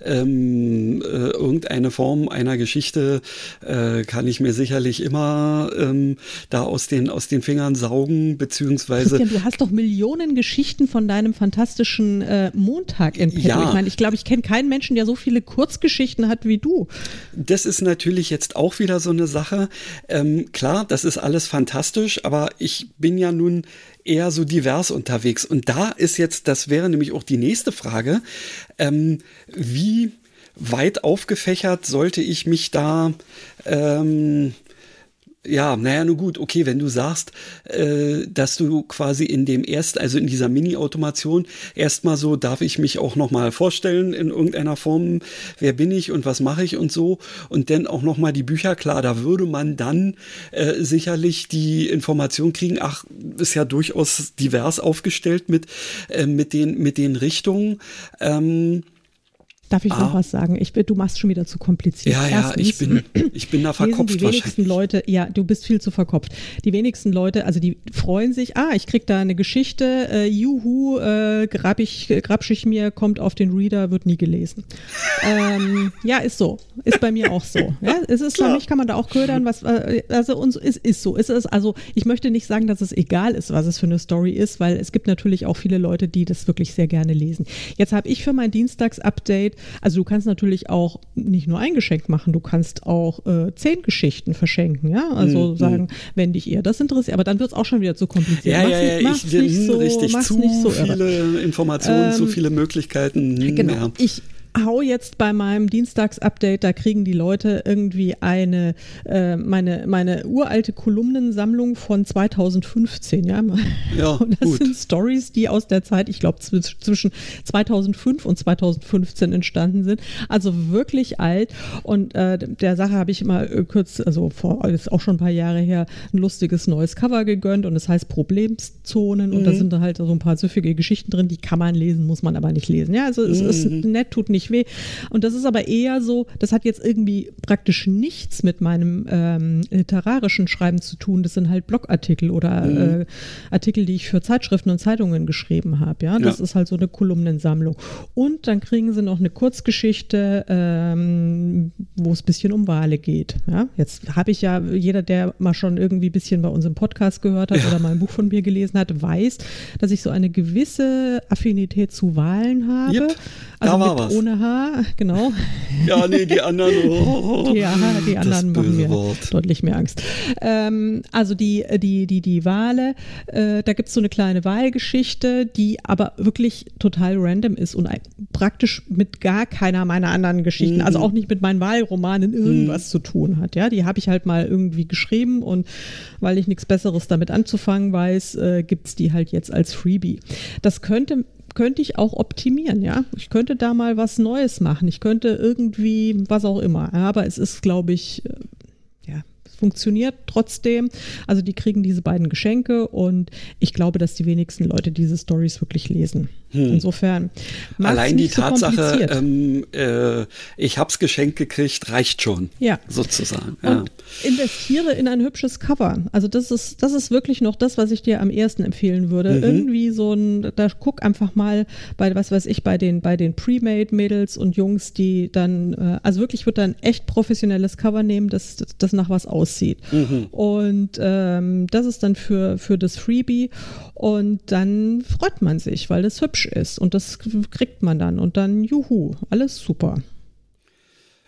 ähm, äh, irgendeine Form einer Geschichte äh, kann ich mir sicherlich immer ähm, da aus den, aus den Fingern saugen, beziehungsweise Christian, du hast doch Millionen Geschichten von deinem fantastischen äh, Montag in Petto. Ja. Ich meine, ich glaube, ich kenne keinen Menschen, der so viele Kurzgeschichten hat wie du. Das ist natürlich jetzt auch wieder so eine Sache. Ähm, klar, das ist alles fantastisch, aber ich bin ja nun eher so divers unterwegs. Und da ist jetzt, das wäre nämlich auch die nächste Frage, ähm, wie weit aufgefächert sollte ich mich da ähm, ja, naja, nur gut, okay, wenn du sagst, äh, dass du quasi in dem ersten, also in dieser Mini-Automation erstmal so, darf ich mich auch nochmal vorstellen in irgendeiner Form, wer bin ich und was mache ich und so, und dann auch nochmal die Bücher, klar, da würde man dann äh, sicherlich die Information kriegen, ach, ist ja durchaus divers aufgestellt mit, äh, mit den, mit den Richtungen, ähm, Darf ich ah. noch was sagen? Ich, du machst schon wieder zu kompliziert. Ja, ja, ich bin, ich bin da verkopft die wenigsten Leute, ja, du bist viel zu verkopft. Die wenigsten Leute, also die freuen sich, ah, ich krieg da eine Geschichte, äh, juhu, äh, grab ich, grabsch ich mir, kommt auf den Reader, wird nie gelesen. ähm, ja, ist so. Ist bei mir auch so. Ja, es ist Klar. Für mich kann man da auch ködern, was, also uns ist, ist so. Es ist also, ich möchte nicht sagen, dass es egal ist, was es für eine Story ist, weil es gibt natürlich auch viele Leute, die das wirklich sehr gerne lesen. Jetzt habe ich für mein Dienstags-Update, also du kannst natürlich auch nicht nur ein Geschenk machen, du kannst auch äh, zehn Geschichten verschenken, ja, also mhm. sagen, wenn dich eher das interessiert, aber dann wird es auch schon wieder zu kompliziert. Ja, mach's ja, ja, nicht, mach's ich, nicht so, richtig, mach's zu nicht so viele irre. Informationen, ähm, zu viele Möglichkeiten. Genau, ja. ich hau jetzt bei meinem Dienstags-Update, da kriegen die Leute irgendwie eine, äh, meine, meine uralte Kolumnensammlung von zweitausendfünfzehn, ja. Ja, und das gut. sind Stories, die aus der Zeit, ich glaube, zwischen zweitausendfünf und zweitausendfünfzehn entstanden sind. Also wirklich alt. Und äh, der Sache habe ich mal äh, kurz, also vor, das ist auch schon ein paar Jahre her, ein lustiges neues Cover gegönnt und es heißt Problemzonen und mhm. da sind da halt so ein paar süffige Geschichten drin, die kann man lesen, muss man aber nicht lesen. Ja, also es mhm. ist nett, tut nicht weh. Und das ist aber eher so, das hat jetzt irgendwie praktisch nichts mit meinem ähm, literarischen Schreiben zu tun. Das sind halt Blogartikel oder mhm. äh, Artikel, die ich für Zeitschriften und Zeitungen geschrieben habe. Ja, das ja. ist halt so eine Kolumnensammlung. Und dann kriegen sie noch eine Kurzgeschichte, ähm, wo es ein bisschen um Wale geht. Ja, jetzt habe ich ja, jeder, der mal schon irgendwie ein bisschen bei unserem Podcast gehört hat ja. oder mal ein Buch von mir gelesen hat, weiß, dass ich so eine gewisse Affinität zu Walen habe. Yep. Also da war mit was. Ohne Haar, genau. Ja, nee, die anderen. Oh, die, ja, die anderen machen mir Wort. deutlich mehr Angst. Ähm, also die, die, die, die Wale, äh, da gibt es so eine kleine Walgeschichte, die aber wirklich total random ist und praktisch mit gar keiner meiner anderen Geschichten, mhm. also auch nicht mit meinen Walromanen irgendwas mhm. zu tun hat. Ja, die habe ich halt mal irgendwie geschrieben und weil ich nichts Besseres damit anzufangen weiß, äh, gibt es die halt jetzt als Freebie. Das könnte könnte ich auch optimieren, ja. Ich könnte da mal was Neues machen. Ich könnte irgendwie, was auch immer. Aber es ist, glaube ich, ja, es funktioniert trotzdem. Also die kriegen diese beiden Geschenke und ich glaube, dass die wenigsten Leute diese Storys wirklich lesen. Hm. Insofern allein die so Tatsache, ähm, äh, ich hab's geschenkt gekriegt, reicht schon. Ja. Sozusagen. Ja. Und investiere in ein hübsches Cover. Also das ist, das ist wirklich noch das, was ich dir am ehesten empfehlen würde. Mhm. Irgendwie so ein, da guck einfach mal bei, was weiß ich, bei den, bei den Pre-Made-Mädels und Jungs, die dann, äh, also wirklich wird dann echt professionelles Cover nehmen, das, das, das nach was aussieht. Mhm. Und ähm, das ist dann für, für das Freebie und dann freut man sich, weil das hübsch ist und das kriegt man dann und dann juhu, alles super.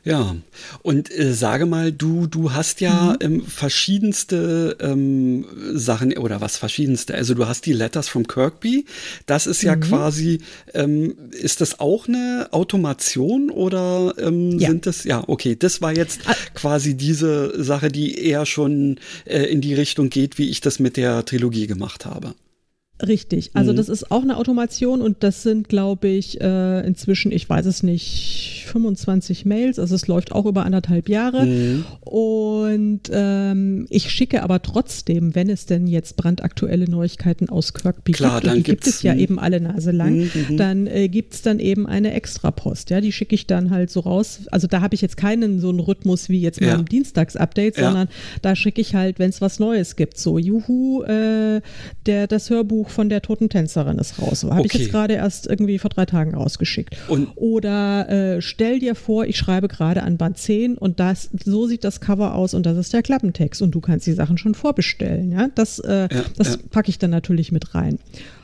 Ja, und äh, sage mal, du, du hast ja mhm. ähm, verschiedenste ähm, Sachen, oder was verschiedenste, also du hast die Letters from Kirkby, das ist ja mhm. quasi, ähm, ist das auch eine Automation oder ähm, ja. sind das, ja, okay, das war jetzt ah. quasi diese Sache, die eher schon äh, in die Richtung geht, wie ich das mit der Trilogie gemacht habe. Richtig, also Mhm. das ist auch eine Automation und das sind, glaube ich, äh, inzwischen, ich weiß es nicht, fünfundzwanzig Mails, also es läuft auch über anderthalb Jahre Mhm. und ähm, ich schicke aber trotzdem, wenn es denn jetzt brandaktuelle Neuigkeiten aus Kirkby Klar, gibt, dann und die gibt's, gibt es ja mh. eben alle Nase lang, mhm. dann äh, gibt es dann eben eine Extrapost, ja, die schicke ich dann halt so raus, also da habe ich jetzt keinen so einen Rhythmus wie jetzt ja. beim Dienstags-Update, ja. sondern da schicke ich halt, wenn es was Neues gibt, so juhu, äh, der, das Hörbuch von der toten Tänzerin ist raus. So habe okay. ich jetzt gerade erst irgendwie vor drei Tagen rausgeschickt. Und Oder äh, stell dir vor, ich schreibe gerade an Band zehn und das, so sieht das Cover aus und das ist der Klappentext und du kannst die Sachen schon vorbestellen. Ja? Das, äh, ja, das ja. packe ich dann natürlich mit rein.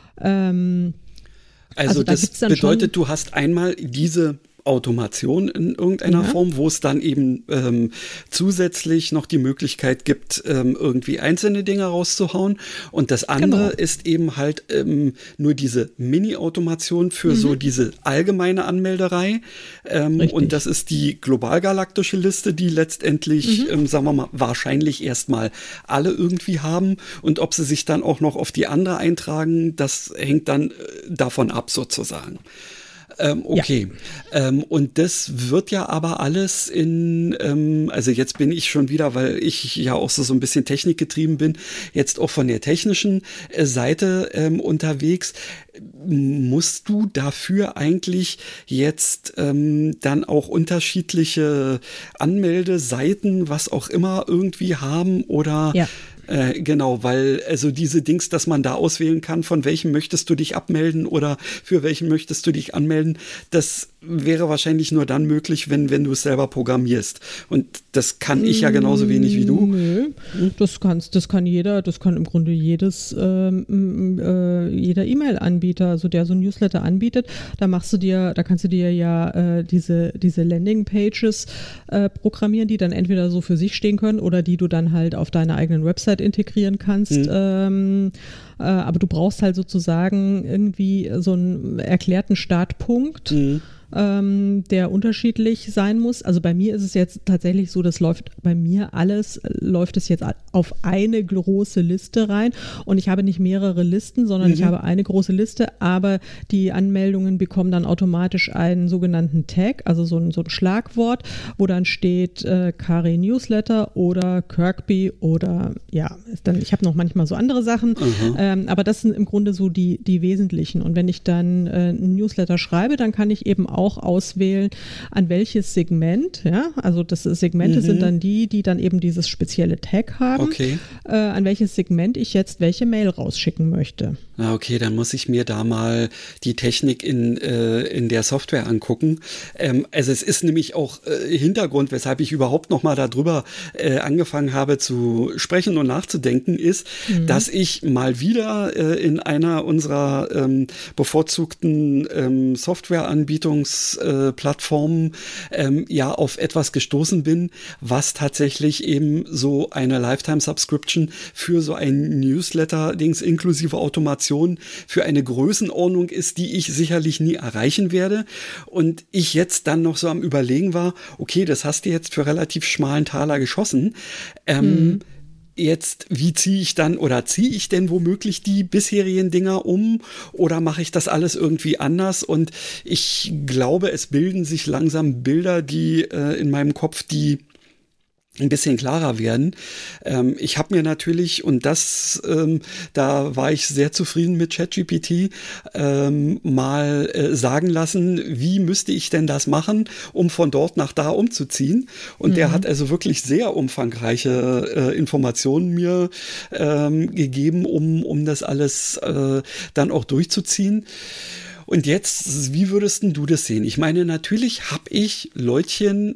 Ähm, also, also da das bedeutet, du hast einmal diese Automation in irgendeiner ja. Form, wo es dann eben ähm, zusätzlich noch die Möglichkeit gibt, ähm, irgendwie einzelne Dinge rauszuhauen. Und das andere genau. ist eben halt ähm, nur diese Mini-Automation für mhm. so diese allgemeine Anmelderei. Ähm, und das ist die globalgalaktische Liste, die letztendlich, mhm. ähm, sagen wir mal, wahrscheinlich erstmal alle irgendwie haben. Und ob sie sich dann auch noch auf die andere eintragen, das hängt dann äh, davon ab sozusagen. Ähm, okay, ja. ähm, und das wird ja aber alles in, ähm, also jetzt bin ich schon wieder, weil ich ja auch so, so ein bisschen technikgetrieben bin, jetzt auch von der technischen äh, Seite ähm, unterwegs. Musst du dafür eigentlich jetzt ähm, dann auch unterschiedliche Anmeldeseiten, was auch immer, irgendwie haben oder... Ja. Äh, genau, weil also diese Dings, dass man da auswählen kann, von welchem möchtest du dich abmelden oder für welchen möchtest du dich anmelden, das wäre wahrscheinlich nur dann möglich, wenn, wenn du es selber programmierst. Und das kann ich ja genauso wenig wie du. Nö, das kannst, das kann jeder, das kann im Grunde jedes, ähm, äh, jeder E-Mail-Anbieter, also der so ein Newsletter anbietet, da machst du dir, da kannst du dir ja äh, diese, diese Landing-Pages äh, programmieren, die dann entweder so für sich stehen können oder die du dann halt auf deiner eigenen Website integrieren kannst. Mhm. Ähm, äh, aber du brauchst halt sozusagen irgendwie so einen erklärten Startpunkt. Mhm. Ähm, der unterschiedlich sein muss. Also bei mir ist es jetzt tatsächlich so, das läuft bei mir alles, läuft es jetzt auf eine große Liste rein und ich habe nicht mehrere Listen, sondern mhm. ich habe eine große Liste, aber die Anmeldungen bekommen dann automatisch einen sogenannten Tag, also so ein, so ein Schlagwort, wo dann steht äh, Kari Newsletter oder Kirkby oder ja, ist dann, ich habe noch manchmal so andere Sachen, mhm. ähm, aber das sind im Grunde so die, die wesentlichen und wenn ich dann äh, einen Newsletter schreibe, dann kann ich eben auch auch auswählen, an welches Segment, ja, also das Segmente mhm. sind dann die, die dann eben dieses spezielle Tag haben, okay. äh, an welches Segment ich jetzt welche Mail rausschicken möchte. Ah, okay, dann muss ich mir da mal die Technik in, äh, in der Software angucken. Ähm, also es ist nämlich auch äh, Hintergrund, weshalb ich überhaupt noch mal darüber äh, angefangen habe zu sprechen und nachzudenken, ist, mhm. dass ich mal wieder äh, in einer unserer ähm, bevorzugten ähm, Softwareanbietungs Äh, Plattformen ähm, ja auf etwas gestoßen bin, was tatsächlich eben so eine Lifetime-Subscription für so ein Newsletter-Dings inklusive Automation für eine Größenordnung ist, die ich sicherlich nie erreichen werde. Und ich jetzt dann noch so am Überlegen war, okay, das hast du jetzt für relativ schmalen Taler geschossen. Ähm, mhm. Jetzt, wie ziehe ich dann oder ziehe ich denn womöglich die bisherigen Dinger um oder mache ich das alles irgendwie anders? Und ich glaube, es bilden sich langsam Bilder, die äh, in meinem Kopf, die ein bisschen klarer werden. Ähm, ich habe mir natürlich, und das, ähm, da war ich sehr zufrieden mit ChatGPT, ähm, mal äh, sagen lassen, wie müsste ich denn das machen, um von dort nach da umzuziehen. Und mhm. der hat also wirklich sehr umfangreiche äh, Informationen mir ähm, gegeben, um, um das alles äh, dann auch durchzuziehen. Und jetzt, wie würdest du das sehen? Ich meine, natürlich habe ich Leutchen,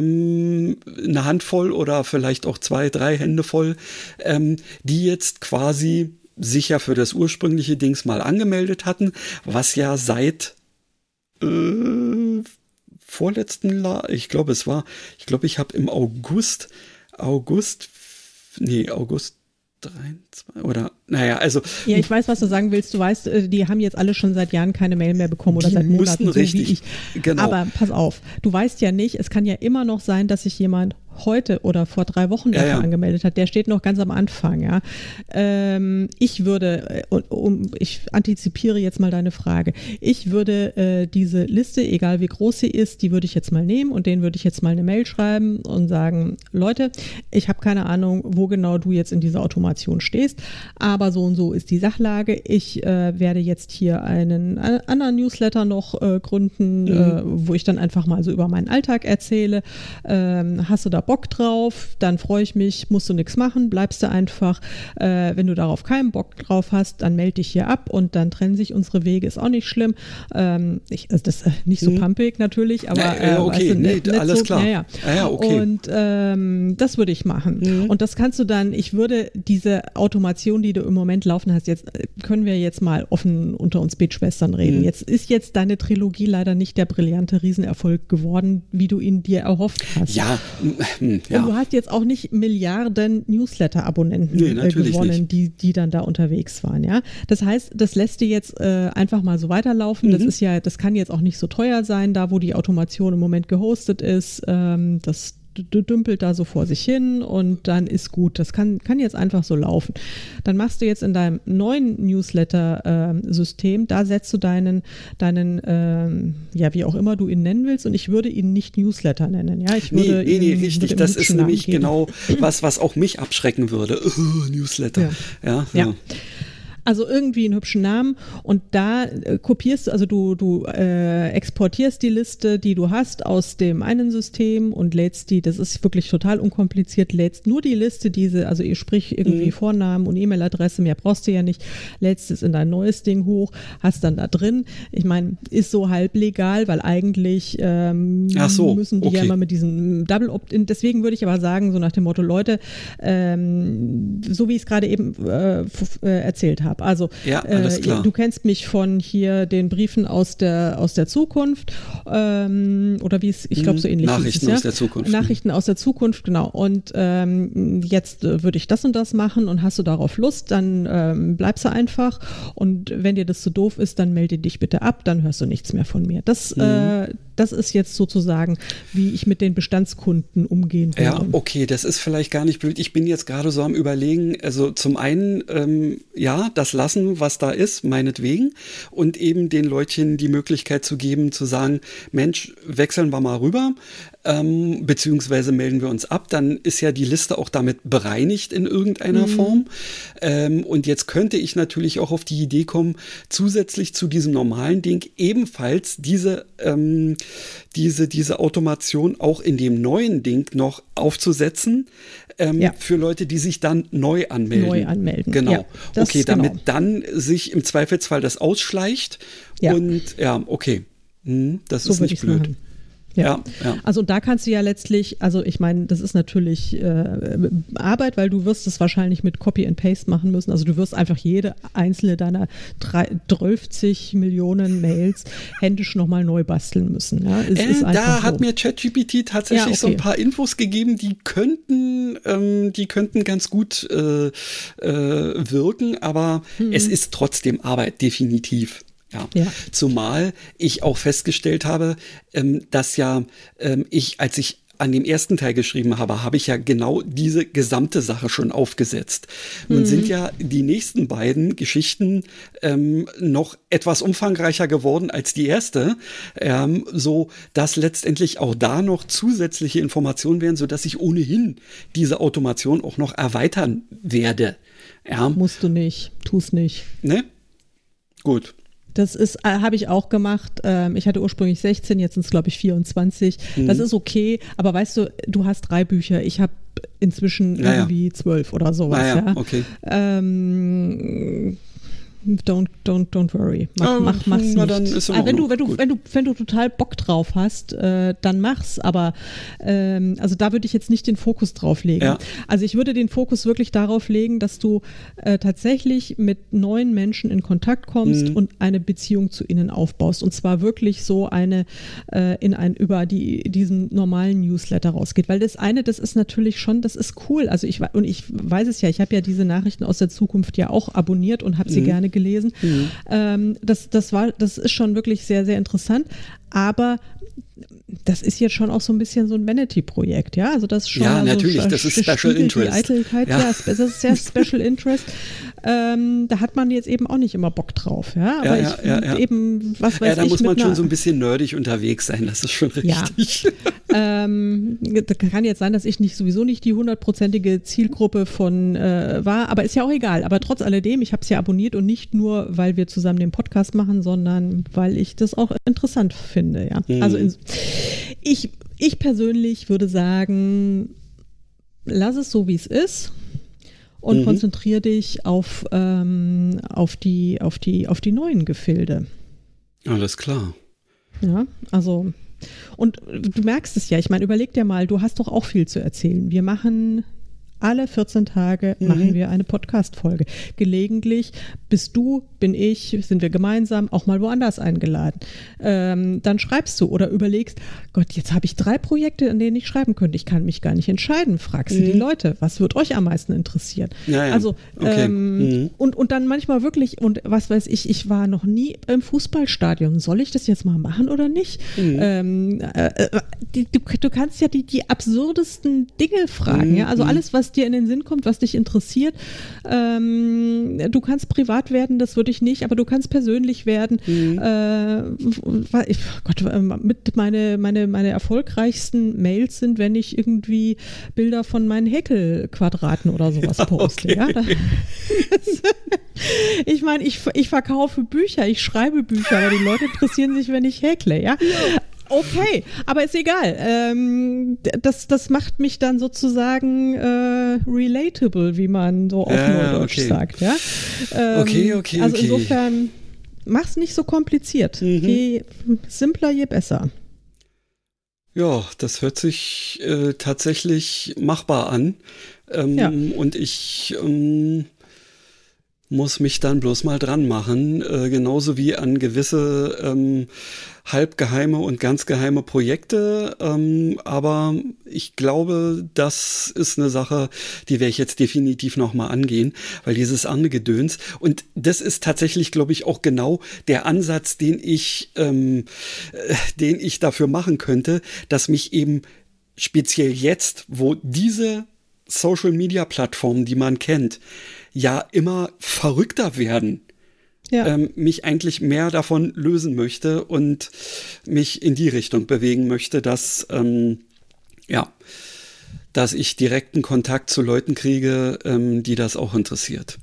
ähm, eine Handvoll oder vielleicht auch zwei, drei Hände voll, ähm, die jetzt quasi sich ja für das ursprüngliche Dings mal angemeldet hatten, was ja seit äh, vorletzten, La- ich glaube, es war, ich glaube, ich habe im August, August, nee, August dreiundzwanzig oder, naja, also. Ja, ich weiß, was du sagen willst. Du weißt, die haben jetzt alle schon seit Jahren keine Mail mehr bekommen oder seit Monaten, so richtig, wie ich. Genau. Aber pass auf, du weißt ja nicht, es kann ja immer noch sein, dass sich jemand heute oder vor drei Wochen dafür ja, ja. angemeldet hat, der steht noch ganz am Anfang, ja. Ähm, ich würde, um, ich antizipiere jetzt mal deine Frage, ich würde äh, diese Liste, egal wie groß sie ist, die würde ich jetzt mal nehmen und denen würde ich jetzt mal eine Mail schreiben und sagen, Leute, ich habe keine Ahnung, wo genau du jetzt in dieser Automation stehst, aber so und so ist die Sachlage. Ich äh, werde jetzt hier einen äh, anderen Newsletter noch äh, gründen, mhm. äh, wo ich dann einfach mal so über meinen Alltag erzähle. Ähm, hast du da Bock drauf, dann freue ich mich, musst du nichts machen, bleibst du einfach. Äh, wenn du darauf keinen Bock drauf hast, dann melde dich hier ab und dann trennen sich unsere Wege, ist auch nicht schlimm. Ähm, ich, also das ist nicht so hm. pumpig natürlich, aber ja, ja, okay, äh, weißt du, nee, nicht, alles so, klar. Ja, ja. Ja, ja, okay. Und ähm, das würde ich machen. Mhm. Und das kannst du dann, ich würde diese Automation, die du im Moment laufen hast, jetzt können wir jetzt mal offen unter uns Betschwestern reden. Mhm. Jetzt ist jetzt deine Trilogie leider nicht der brillante Riesenerfolg geworden, wie du ihn dir erhofft hast. Ja, ja. Und du hast jetzt auch nicht Milliarden Newsletter-Abonnenten nee, äh, gewonnen, die, die dann da unterwegs waren, ja. Das heißt, das lässt dir jetzt äh, einfach mal so weiterlaufen. Mhm. Das ist ja, das kann jetzt auch nicht so teuer sein, da wo die Automation im Moment gehostet ist. Ähm, das dümpelt da so vor sich hin und dann ist gut. Das kann, kann jetzt einfach so laufen. Dann machst du jetzt in deinem neuen Newsletter-System, äh, da setzt du deinen, deinen ähm, ja, wie auch immer du ihn nennen willst, und ich würde ihn nicht Newsletter nennen. Ja, ich würde nee, nee, ihn, nee, richtig. Das ist nämlich genau was, was auch mich abschrecken würde. Uh, Newsletter. Ja. Ja, ja. ja. Also irgendwie einen hübschen Namen und da äh, kopierst du, also du, du äh, exportierst die Liste, die du hast aus dem einen System und lädst die, das ist wirklich total unkompliziert, lädst nur die Liste, diese, also sprich irgendwie mhm. Vornamen und E-Mail-Adresse, mehr brauchst du ja nicht, lädst es in dein neues Ding hoch, hast dann da drin, ich meine, ist so halb legal, weil eigentlich ähm, Ach so, müssen die okay. ja immer mit diesem Double Opt-in, deswegen würde ich aber sagen, so nach dem Motto, Leute, ähm, so wie ich es gerade eben äh, f- äh, erzählt habe, also ja, alles klar. äh, du kennst mich von hier den Briefen aus der aus der Zukunft ähm, oder wie es, ich glaube so ähnlich Nachrichten hieß es, ja? aus der Zukunft. Nachrichten aus der Zukunft, genau. Und ähm, jetzt äh, würde ich das und das machen und hast du darauf Lust, dann ähm, bleibst du einfach und wenn dir das zu doof ist, dann melde dich bitte ab, dann hörst du nichts mehr von mir. Das, mhm. äh, das ist jetzt sozusagen, wie ich mit den Bestandskunden umgehen würde. Ja, okay, das ist vielleicht gar nicht blöd. Ich bin jetzt gerade so am Überlegen, also zum einen, ähm, ja, das lassen, was da ist, meinetwegen, und eben den Leutchen die Möglichkeit zu geben, zu sagen, Mensch, wechseln wir mal rüber, ähm, beziehungsweise melden wir uns ab, dann ist ja die Liste auch damit bereinigt in irgendeiner mhm. Form. Ähm, und jetzt könnte ich natürlich auch auf die Idee kommen, zusätzlich zu diesem normalen Ding ebenfalls diese, ähm, diese, diese Automation auch in dem neuen Ding noch aufzusetzen, ähm, ja. für Leute, die sich dann neu anmelden. Neu anmelden. Genau. Ja, okay, damit genau. dann sich im Zweifelsfall das ausschleicht. Ja. Und ja, okay. Hm, das so ist nicht blöd. Machen. Ja. Ja, ja. Also da kannst du ja letztlich, also ich meine, das ist natürlich äh, Arbeit, weil du wirst es wahrscheinlich mit Copy and Paste machen müssen. Also du wirst einfach jede einzelne deiner zwölf Millionen Mails händisch nochmal neu basteln müssen. Ja? Es äh, ist da so. hat mir ChatGPT tatsächlich ja, okay. so ein paar Infos gegeben, die könnten, ähm, die könnten ganz gut äh, äh, wirken, aber mhm. es ist trotzdem Arbeit, definitiv. Ja. Ja. Zumal ich auch festgestellt habe, ähm, dass ja ähm, ich, als ich an dem ersten Teil geschrieben habe, habe ich ja genau diese gesamte Sache schon aufgesetzt. Nun mhm. sind ja die nächsten beiden Geschichten ähm, noch etwas umfangreicher geworden als die erste, ähm, so dass letztendlich auch da noch zusätzliche Informationen wären, so dass ich ohnehin diese Automation auch noch erweitern werde. Ja. Musst du nicht, tu's nicht. Ne? Gut. Das ist, äh, habe ich auch gemacht. Ähm, ich hatte ursprünglich sechzehn, jetzt sind es, glaube ich, vierundzwanzig. Mhm. Das ist okay, aber weißt du, du hast drei Bücher. Ich habe inzwischen naja. irgendwie zwölf oder sowas. Naja, ja. okay. Ähm, don't, don't, don't worry. Mach, ähm, mach, mach's na, nicht. Dann ist Aber wenn du, wenn du, gut. wenn du, wenn du total Bock drauf hast, äh, dann mach's. Aber ähm, also da würde ich jetzt nicht den Fokus drauf legen. Ja. Also ich würde den Fokus wirklich darauf legen, dass du äh, tatsächlich mit neuen Menschen in Kontakt kommst mhm. und eine Beziehung zu ihnen aufbaust. Und zwar wirklich so eine äh, in ein über die diesen normalen Newsletter rausgeht. Weil das eine, das ist natürlich schon, das ist cool. Also ich und ich weiß es ja, ich habe ja diese Nachrichten aus der Zukunft ja auch abonniert und habe sie mhm. gerne gelesen. Mhm. Ähm, das, das war, das ist schon wirklich sehr, sehr interessant. Aber das ist jetzt schon auch so ein bisschen so ein Vanity-Projekt, ja? Also das ist schon ja, also natürlich, das ist Special Interest. Die Eitelkeit, ja. ja, das ist sehr Special Interest. Ähm, da hat man jetzt eben auch nicht immer Bock drauf, ja? Aber ja, ich ja, ja, ja. eben, was weiß ich. Ja, da ich, muss man einer, schon so ein bisschen nerdig unterwegs sein, das ist schon richtig. Ja. ähm, das kann jetzt sein, dass ich nicht sowieso nicht die hundertprozentige Zielgruppe von äh, war, aber ist ja auch egal. Aber trotz alledem, ich habe es ja abonniert und nicht nur, weil wir zusammen den Podcast machen, sondern weil ich das auch interessant finde, ja. Mhm. Also in, ich, ich persönlich würde sagen, lass es so, wie es ist und mhm. konzentriere dich auf, ähm, auf, die, auf, die, auf die neuen Gefilde. Alles klar. Ja, also und du merkst es ja, ich meine, überleg dir mal, du hast doch auch viel zu erzählen. Wir machen alle vierzehn Tage mhm. machen wir eine Podcast-Folge. Gelegentlich bist du, bin ich, sind wir gemeinsam auch mal woanders eingeladen. Ähm, dann schreibst du oder überlegst, Gott, jetzt habe ich drei Projekte, an denen ich schreiben könnte. Ich kann mich gar nicht entscheiden. Fragst du mhm. die Leute, was wird euch am meisten interessieren? Ja, ja. Also okay. ähm, mhm. und, und dann manchmal wirklich, und was weiß ich, ich war noch nie im Fußballstadion. Soll ich das jetzt mal machen oder nicht? Mhm. Ähm, äh, die, du, du kannst ja die, die absurdesten Dinge fragen. Mhm. Ja? Also alles, was dir in den Sinn kommt, was dich interessiert. Ähm, du kannst privat werden, das würde ich nicht, aber du kannst persönlich werden. Mhm. Äh, ich, Gott, mit meine, meine, meine erfolgreichsten Mails sind, wenn ich irgendwie Bilder von meinen Häkelquadraten oder sowas poste. Okay. Ja? Ich meine, ich, ich verkaufe Bücher, ich schreibe Bücher, aber die Leute interessieren sich, wenn ich häkle. Ja? Ja. Okay, aber ist egal. Ähm, das, das macht mich dann sozusagen äh, relatable, wie man so auf ja, Neudeutsch okay. sagt. Ja? Ähm, okay, okay, also okay. insofern, mach's nicht so kompliziert. Mhm. Je simpler, je besser. Ja, das hört sich äh, tatsächlich machbar an. Ähm, ja. Und ich ähm, muss mich dann bloß mal dran machen, äh, genauso wie an gewisse ähm, halbgeheime und ganz geheime Projekte, ähm, aber ich glaube, das ist eine Sache, die werde ich jetzt definitiv nochmal angehen, weil dieses andere Gedöns, und das ist tatsächlich, glaube ich, auch genau der Ansatz, den ich, ähm, äh, den ich dafür machen könnte, dass mich eben speziell jetzt, wo diese Social-Media-Plattformen, die man kennt, ja immer verrückter werden, ja. ähm, mich eigentlich mehr davon lösen möchte und mich in die Richtung bewegen möchte, dass, ähm, ja, dass ich direkten Kontakt zu Leuten kriege, ähm, die das auch interessiert.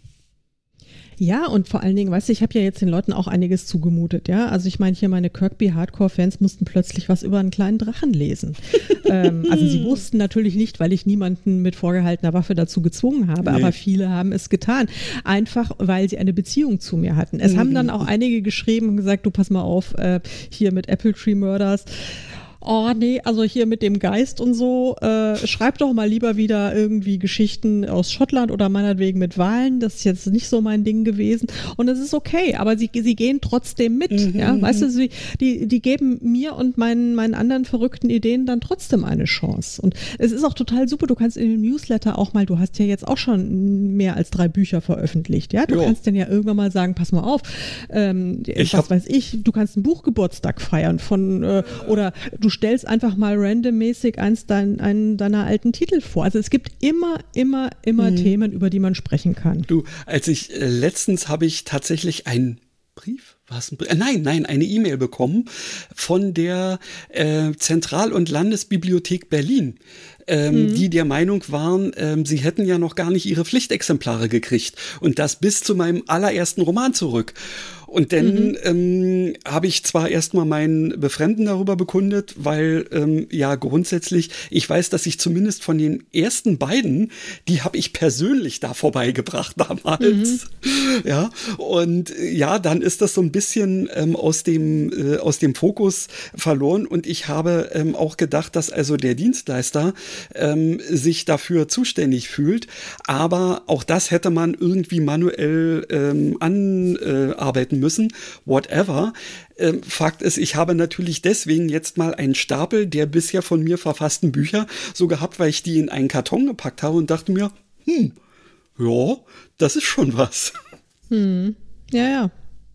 Ja, und vor allen Dingen, weißt du, ich habe ja jetzt den Leuten auch einiges zugemutet, ja. Also ich meine, hier meine Kirkby-Hardcore-Fans mussten plötzlich was über einen kleinen Drachen lesen. ähm, also sie wussten natürlich nicht, weil ich niemanden mit vorgehaltener Waffe dazu gezwungen habe, nee. aber viele haben es getan. Einfach, weil sie eine Beziehung zu mir hatten. Es mhm. haben dann auch einige geschrieben und gesagt, du pass mal auf, äh, hier mit Apple Tree Murders. Oh nee, also hier mit dem Geist und so, äh, schreib doch mal lieber wieder irgendwie Geschichten aus Schottland oder meinetwegen mit Wahlen, das ist jetzt nicht so mein Ding gewesen und es ist okay, aber sie, sie gehen trotzdem mit, mhm. ja, weißt du, sie, die, die geben mir und meinen, meinen anderen verrückten Ideen dann trotzdem eine Chance und es ist auch total super, du kannst in dem Newsletter auch mal, du hast ja jetzt auch schon mehr als drei Bücher veröffentlicht, ja, du jo. kannst dann ja irgendwann mal sagen, pass mal auf, ähm, was hab, weiß ich, du kannst einen Buchgeburtstag feiern von, äh, oder du stellst einfach mal randommäßig eins dein, einen deiner alten Titel vor. Also es gibt immer, immer, immer mhm. Themen, über die man sprechen kann. Du, als ich äh, letztens habe ich tatsächlich einen Brief, war es ein Brief? Äh, nein, nein, eine E-Mail bekommen von der äh, Zentral- und Landesbibliothek Berlin. Ähm, mhm. die der Meinung waren, ähm, sie hätten ja noch gar nicht ihre Pflichtexemplare gekriegt und das bis zu meinem allerersten Roman zurück. Und dann Mhm. ähm, habe ich zwar erstmal mein Befremden darüber bekundet, weil ähm, ja grundsätzlich, ich weiß, dass ich zumindest von den ersten beiden, die habe ich persönlich da vorbeigebracht damals. Mhm. Ja, und äh, ja, dann ist das so ein bisschen ähm, aus dem äh, aus dem Fokus verloren und ich habe ähm, auch gedacht, dass also der Dienstleister ähm, sich dafür zuständig fühlt, aber auch das hätte man irgendwie manuell ähm, anarbeiten müssen, whatever. Ähm, Fakt ist, ich habe natürlich deswegen jetzt mal einen Stapel der bisher von mir verfassten Bücher so gehabt, weil ich die in einen Karton gepackt habe und dachte mir, hm, ja, das ist schon was. Hm. Ja, ja.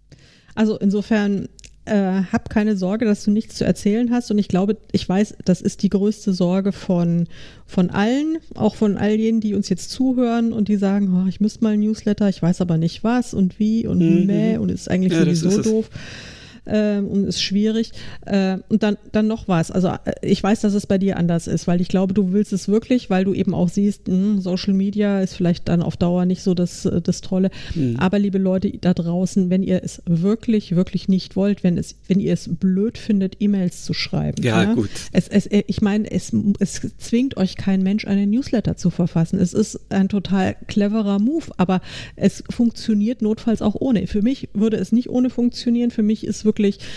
Also insofern äh, hab keine Sorge, dass du nichts zu erzählen hast. Und ich glaube, ich weiß, das ist die größte Sorge von, von allen, auch von all jenen, die uns jetzt zuhören und die sagen, oh, ich müsste mal ein Newsletter, ich weiß aber nicht was und wie und Mhm. mäh und ist eigentlich Ja, das sowieso ist es. doof. Ähm, und ist schwierig. Äh, und dann, dann noch was. Also äh, ich weiß, dass es bei dir anders ist, weil ich glaube, du willst es wirklich, weil du eben auch siehst, mh, Social Media ist vielleicht dann auf Dauer nicht so das, das Tolle. Mhm. Aber liebe Leute da draußen, wenn ihr es wirklich, wirklich nicht wollt, wenn es, wenn ihr es blöd findet, E-Mails zu schreiben. Ja, gut. Es, es, ich meine, es, es zwingt euch kein Mensch, einen Newsletter zu verfassen. Es ist ein total cleverer Move, aber es funktioniert notfalls auch ohne. Für mich würde es nicht ohne funktionieren. Für mich ist wirklich Wirklich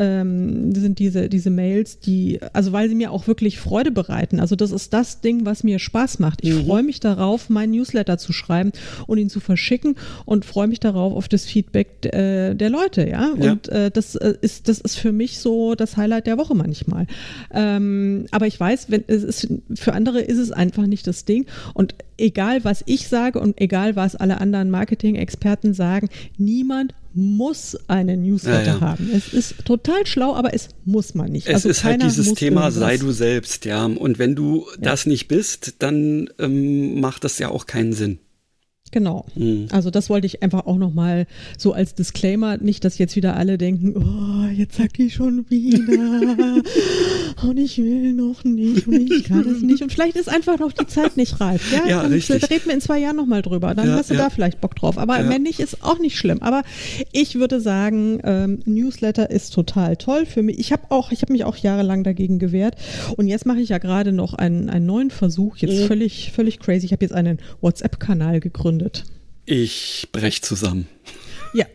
ähm, sind diese, diese Mails, die, also weil sie mir auch wirklich Freude bereiten. Also das ist das Ding, was mir Spaß macht. Ich Mhm. freue mich darauf, meinen Newsletter zu schreiben und ihn zu verschicken und freue mich darauf auf das Feedback äh, der Leute, ja. Ja. Und äh, das äh, ist, das ist für mich so das Highlight der Woche manchmal. Ähm, aber ich weiß, wenn es ist, für andere ist es einfach nicht das Ding. Und egal, was ich sage und egal, was alle anderen Marketing-Experten sagen, niemand muss einen Newsletter Ja, ja. haben. Es ist total schlau, aber es muss man nicht. Es also ist halt keiner dieses muss Thema, irgendwas. sei du selbst, ja. Und wenn du Ja. das nicht bist, dann ähm, macht das ja auch keinen Sinn. Genau. Mhm. Also das wollte ich einfach auch nochmal so als Disclaimer, nicht, dass jetzt wieder alle denken, oh, jetzt sagt die schon wieder und ich will noch nicht und ich kann es nicht und vielleicht ist einfach noch die Zeit nicht reif. Ja, Ja, dann richtig. reden wir in zwei Jahren nochmal drüber, dann Ja, hast du ja. da vielleicht Bock drauf. Aber Ja. wenn nicht, ist auch nicht schlimm. Aber ich würde sagen, ähm, Newsletter ist total toll für mich. Ich habe auch, ich habe mich auch jahrelang dagegen gewehrt und jetzt mache ich ja gerade noch einen, einen neuen Versuch, jetzt Mhm. völlig, völlig crazy. Ich habe jetzt einen WhatsApp-Kanal gegründet. Ich brech zusammen. Ja,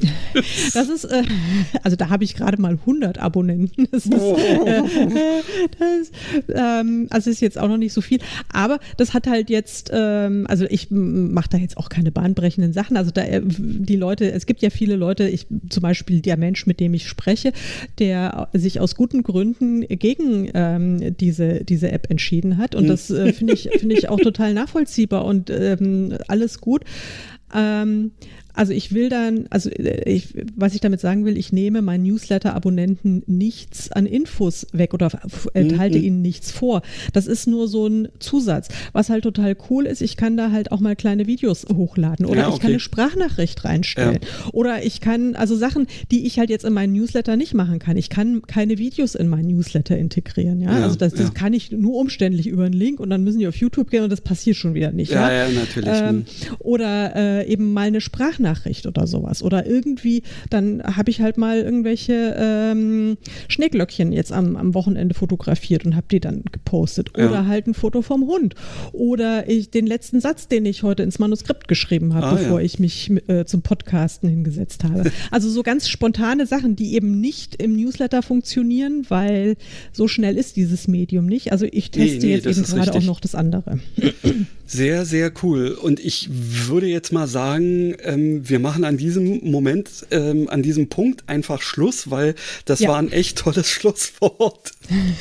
das ist, äh, also da habe ich gerade mal hundert Abonnenten. Das ist, äh, das, ähm, also ist jetzt auch noch nicht so viel, aber das hat halt jetzt, ähm, also ich mache da jetzt auch keine bahnbrechenden Sachen. Also da äh, die Leute, es gibt ja viele Leute, ich zum Beispiel der Mensch, mit dem ich spreche, der sich aus guten Gründen gegen ähm, diese diese App entschieden hat und das äh, finde ich finde ich auch total nachvollziehbar und ähm, alles gut. Ähm, also ich will dann, also ich, was ich damit sagen will, ich nehme meinen Newsletter-Abonnenten nichts an Infos weg oder enthalte Mhm. ihnen nichts vor. Das ist nur so ein Zusatz. Was halt total cool ist, ich kann da halt auch mal kleine Videos hochladen oder Ja, ich okay. kann eine Sprachnachricht reinstellen oder ich kann, also Sachen, die ich halt jetzt in meinen Newsletter nicht machen kann. Ich kann keine Videos in meinen Newsletter integrieren, ja. Ja, also das, das ja. kann ich nur umständlich über einen Link und dann müssen die auf YouTube gehen und das passiert schon wieder nicht. Ja, Ja, ja, natürlich. Ähm, oder äh, eben mal eine Sprachnachricht oder sowas. Oder irgendwie, dann habe ich halt mal irgendwelche ähm, Schneeglöckchen jetzt am, am Wochenende fotografiert und habe die dann gepostet. Ja. Oder halt ein Foto vom Hund. Oder ich, den letzten Satz, den ich heute ins Manuskript geschrieben habe, Ah, bevor ja. ich mich äh, zum Podcasten hingesetzt habe. Also so ganz spontane Sachen, die eben nicht im Newsletter funktionieren, weil so schnell ist dieses Medium nicht. Also ich Nee, teste nee, jetzt das eben ist gerade auch richtig. noch das andere. Sehr, sehr cool. Und ich würde jetzt mal sagen, ähm, wir machen an diesem Moment, ähm, an diesem Punkt einfach Schluss, weil das Ja. war ein echt tolles Schlusswort,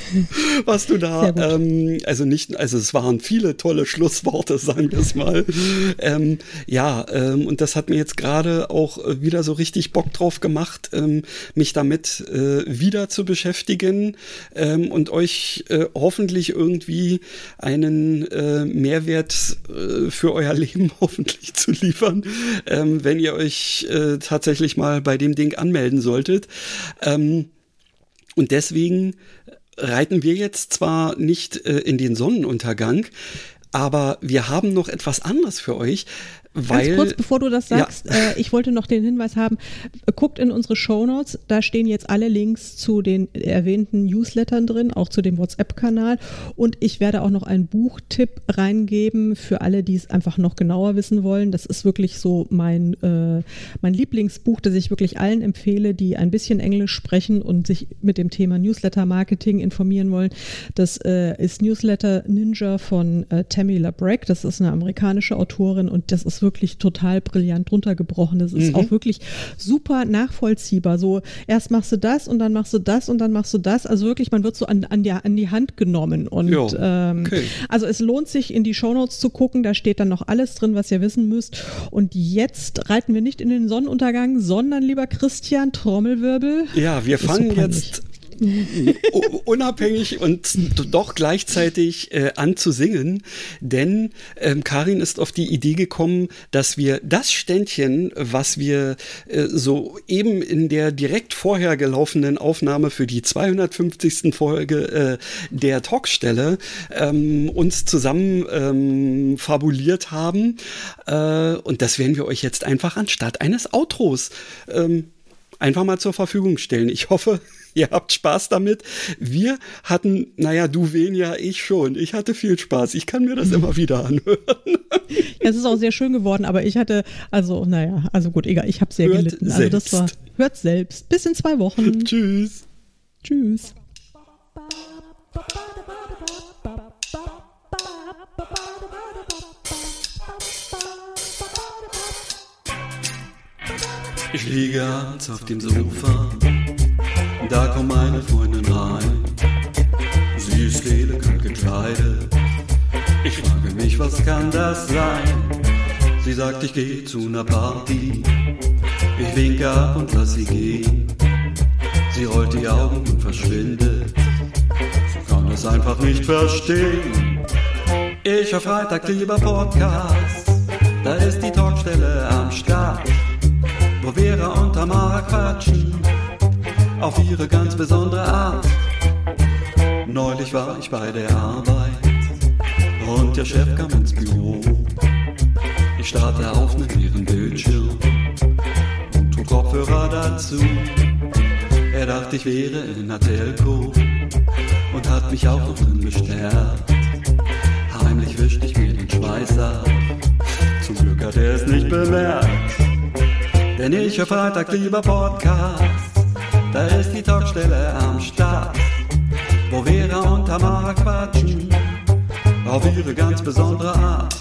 was du da, Sehr gut. ähm, also nicht, also es waren viele tolle Schlussworte, sagen wir es mal. ähm, ja, ähm, und das hat mir jetzt gerade auch äh, wieder so richtig Bock drauf gemacht, ähm, mich damit äh, wieder zu beschäftigen ähm, und euch äh, hoffentlich irgendwie einen äh, Mehrwert äh, für euer Leben hoffentlich zu liefern, ähm, wenn ihr euch äh, tatsächlich mal bei dem Ding anmelden solltet. Ähm, und deswegen reiten wir jetzt zwar nicht äh, in den Sonnenuntergang, aber wir haben noch etwas anderes für euch. Weil, Ganz kurz, bevor du das sagst, ja. äh, ich wollte noch den Hinweis haben, guckt in unsere Shownotes, da stehen jetzt alle Links zu den erwähnten Newslettern drin, auch zu dem WhatsApp-Kanal, und ich werde auch noch einen Buchtipp reingeben für alle, die es einfach noch genauer wissen wollen. Das ist wirklich so mein, äh, mein Lieblingsbuch, das ich wirklich allen empfehle, die ein bisschen Englisch sprechen und sich mit dem Thema Newsletter-Marketing informieren wollen. Das äh, ist Newsletter Ninja von äh, Tammy Labrecque, das ist eine amerikanische Autorin und das ist wirklich total brillant runtergebrochen. Das ist mhm. auch wirklich super nachvollziehbar. So, erst machst du das und dann machst du das und dann machst du das. Also wirklich, man wird so an, an, die, an die Hand genommen. Und jo, ähm, okay. Also es lohnt sich, in die Shownotes zu gucken. Da steht dann noch alles drin, was ihr wissen müsst. Und jetzt reiten wir nicht in den Sonnenuntergang, sondern, lieber Christian, Trommelwirbel. Ja, wir fangen jetzt unabhängig und doch gleichzeitig äh, an zu singen, denn ähm, Karin ist auf die Idee gekommen, dass wir das Ständchen, was wir äh, so eben in der direkt vorher gelaufenen Aufnahme für die zweihundertfünfzigste Folge äh, der Talkstelle ähm, uns zusammen ähm, fabuliert haben, äh, und das werden wir euch jetzt einfach anstatt eines Outros ähm, einfach mal zur Verfügung stellen. Ich hoffe, ihr habt Spaß damit. Wir hatten, naja, du weniger, ich schon. Ich hatte viel Spaß. Ich kann mir das immer wieder anhören. Ja, es ist auch sehr schön geworden, aber ich hatte, also, naja, also gut, egal, ich habe sehr hört gelitten. Also selbst. das war, hört selbst. Bis in zwei Wochen. Tschüss. Tschüss. Ich liege abends auf dem Sofa, da kommt meine Freundin rein. Sie ist elegant gekleidet, ich frage mich, was kann das sein? Sie sagt, ich gehe zu einer Party, ich winke ab und lass sie gehen. Sie rollt die Augen und verschwindet, sie kann es einfach nicht verstehen. Ich hör Freitag lieber Podcast, da ist die Talkstelle am Start, wo Vera und Tamara quatschen, auf ihre ganz besondere Art. Neulich war ich bei der Arbeit und der Chef kam ins Büro. Ich starrte auf einen leeren Bildschirm und trug Kopfhörer dazu. Er dachte, ich wäre in einer Telco und hat mich auch noch drin bestärkt. Heimlich wischte ich mir den Schweiß ab, zum Glück hat er es nicht bemerkt. Denn ich höre Freitag lieber Podcast, da ist die Talkstelle am Start, wo Vera und Tamara quatschen, auf ihre ganz besondere Art.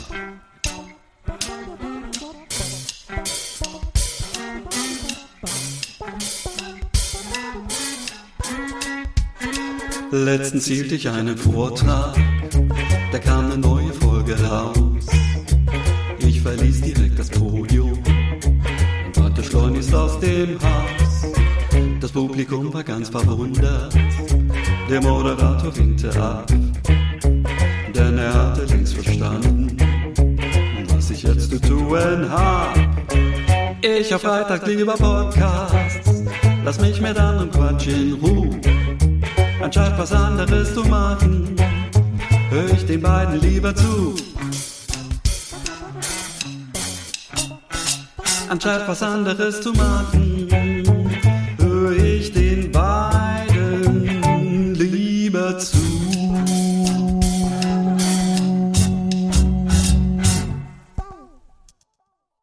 Letztens hielt ich einen Vortrag, da kam eine neue Folge raus. Ich verließ direkt das Podium und rannte schleunigst aus dem Haus. Das Publikum war ganz verwundert, der Moderator winkte ab, denn er hatte längst verstanden, was ich jetzt zu tun hab. Ich hab Freitag lieber Podcasts, lass mich mit anderen Quatsch in Ruhe. Anstatt was anderes zu machen, hör ich den beiden lieber zu. Anstatt was anderes zu machen,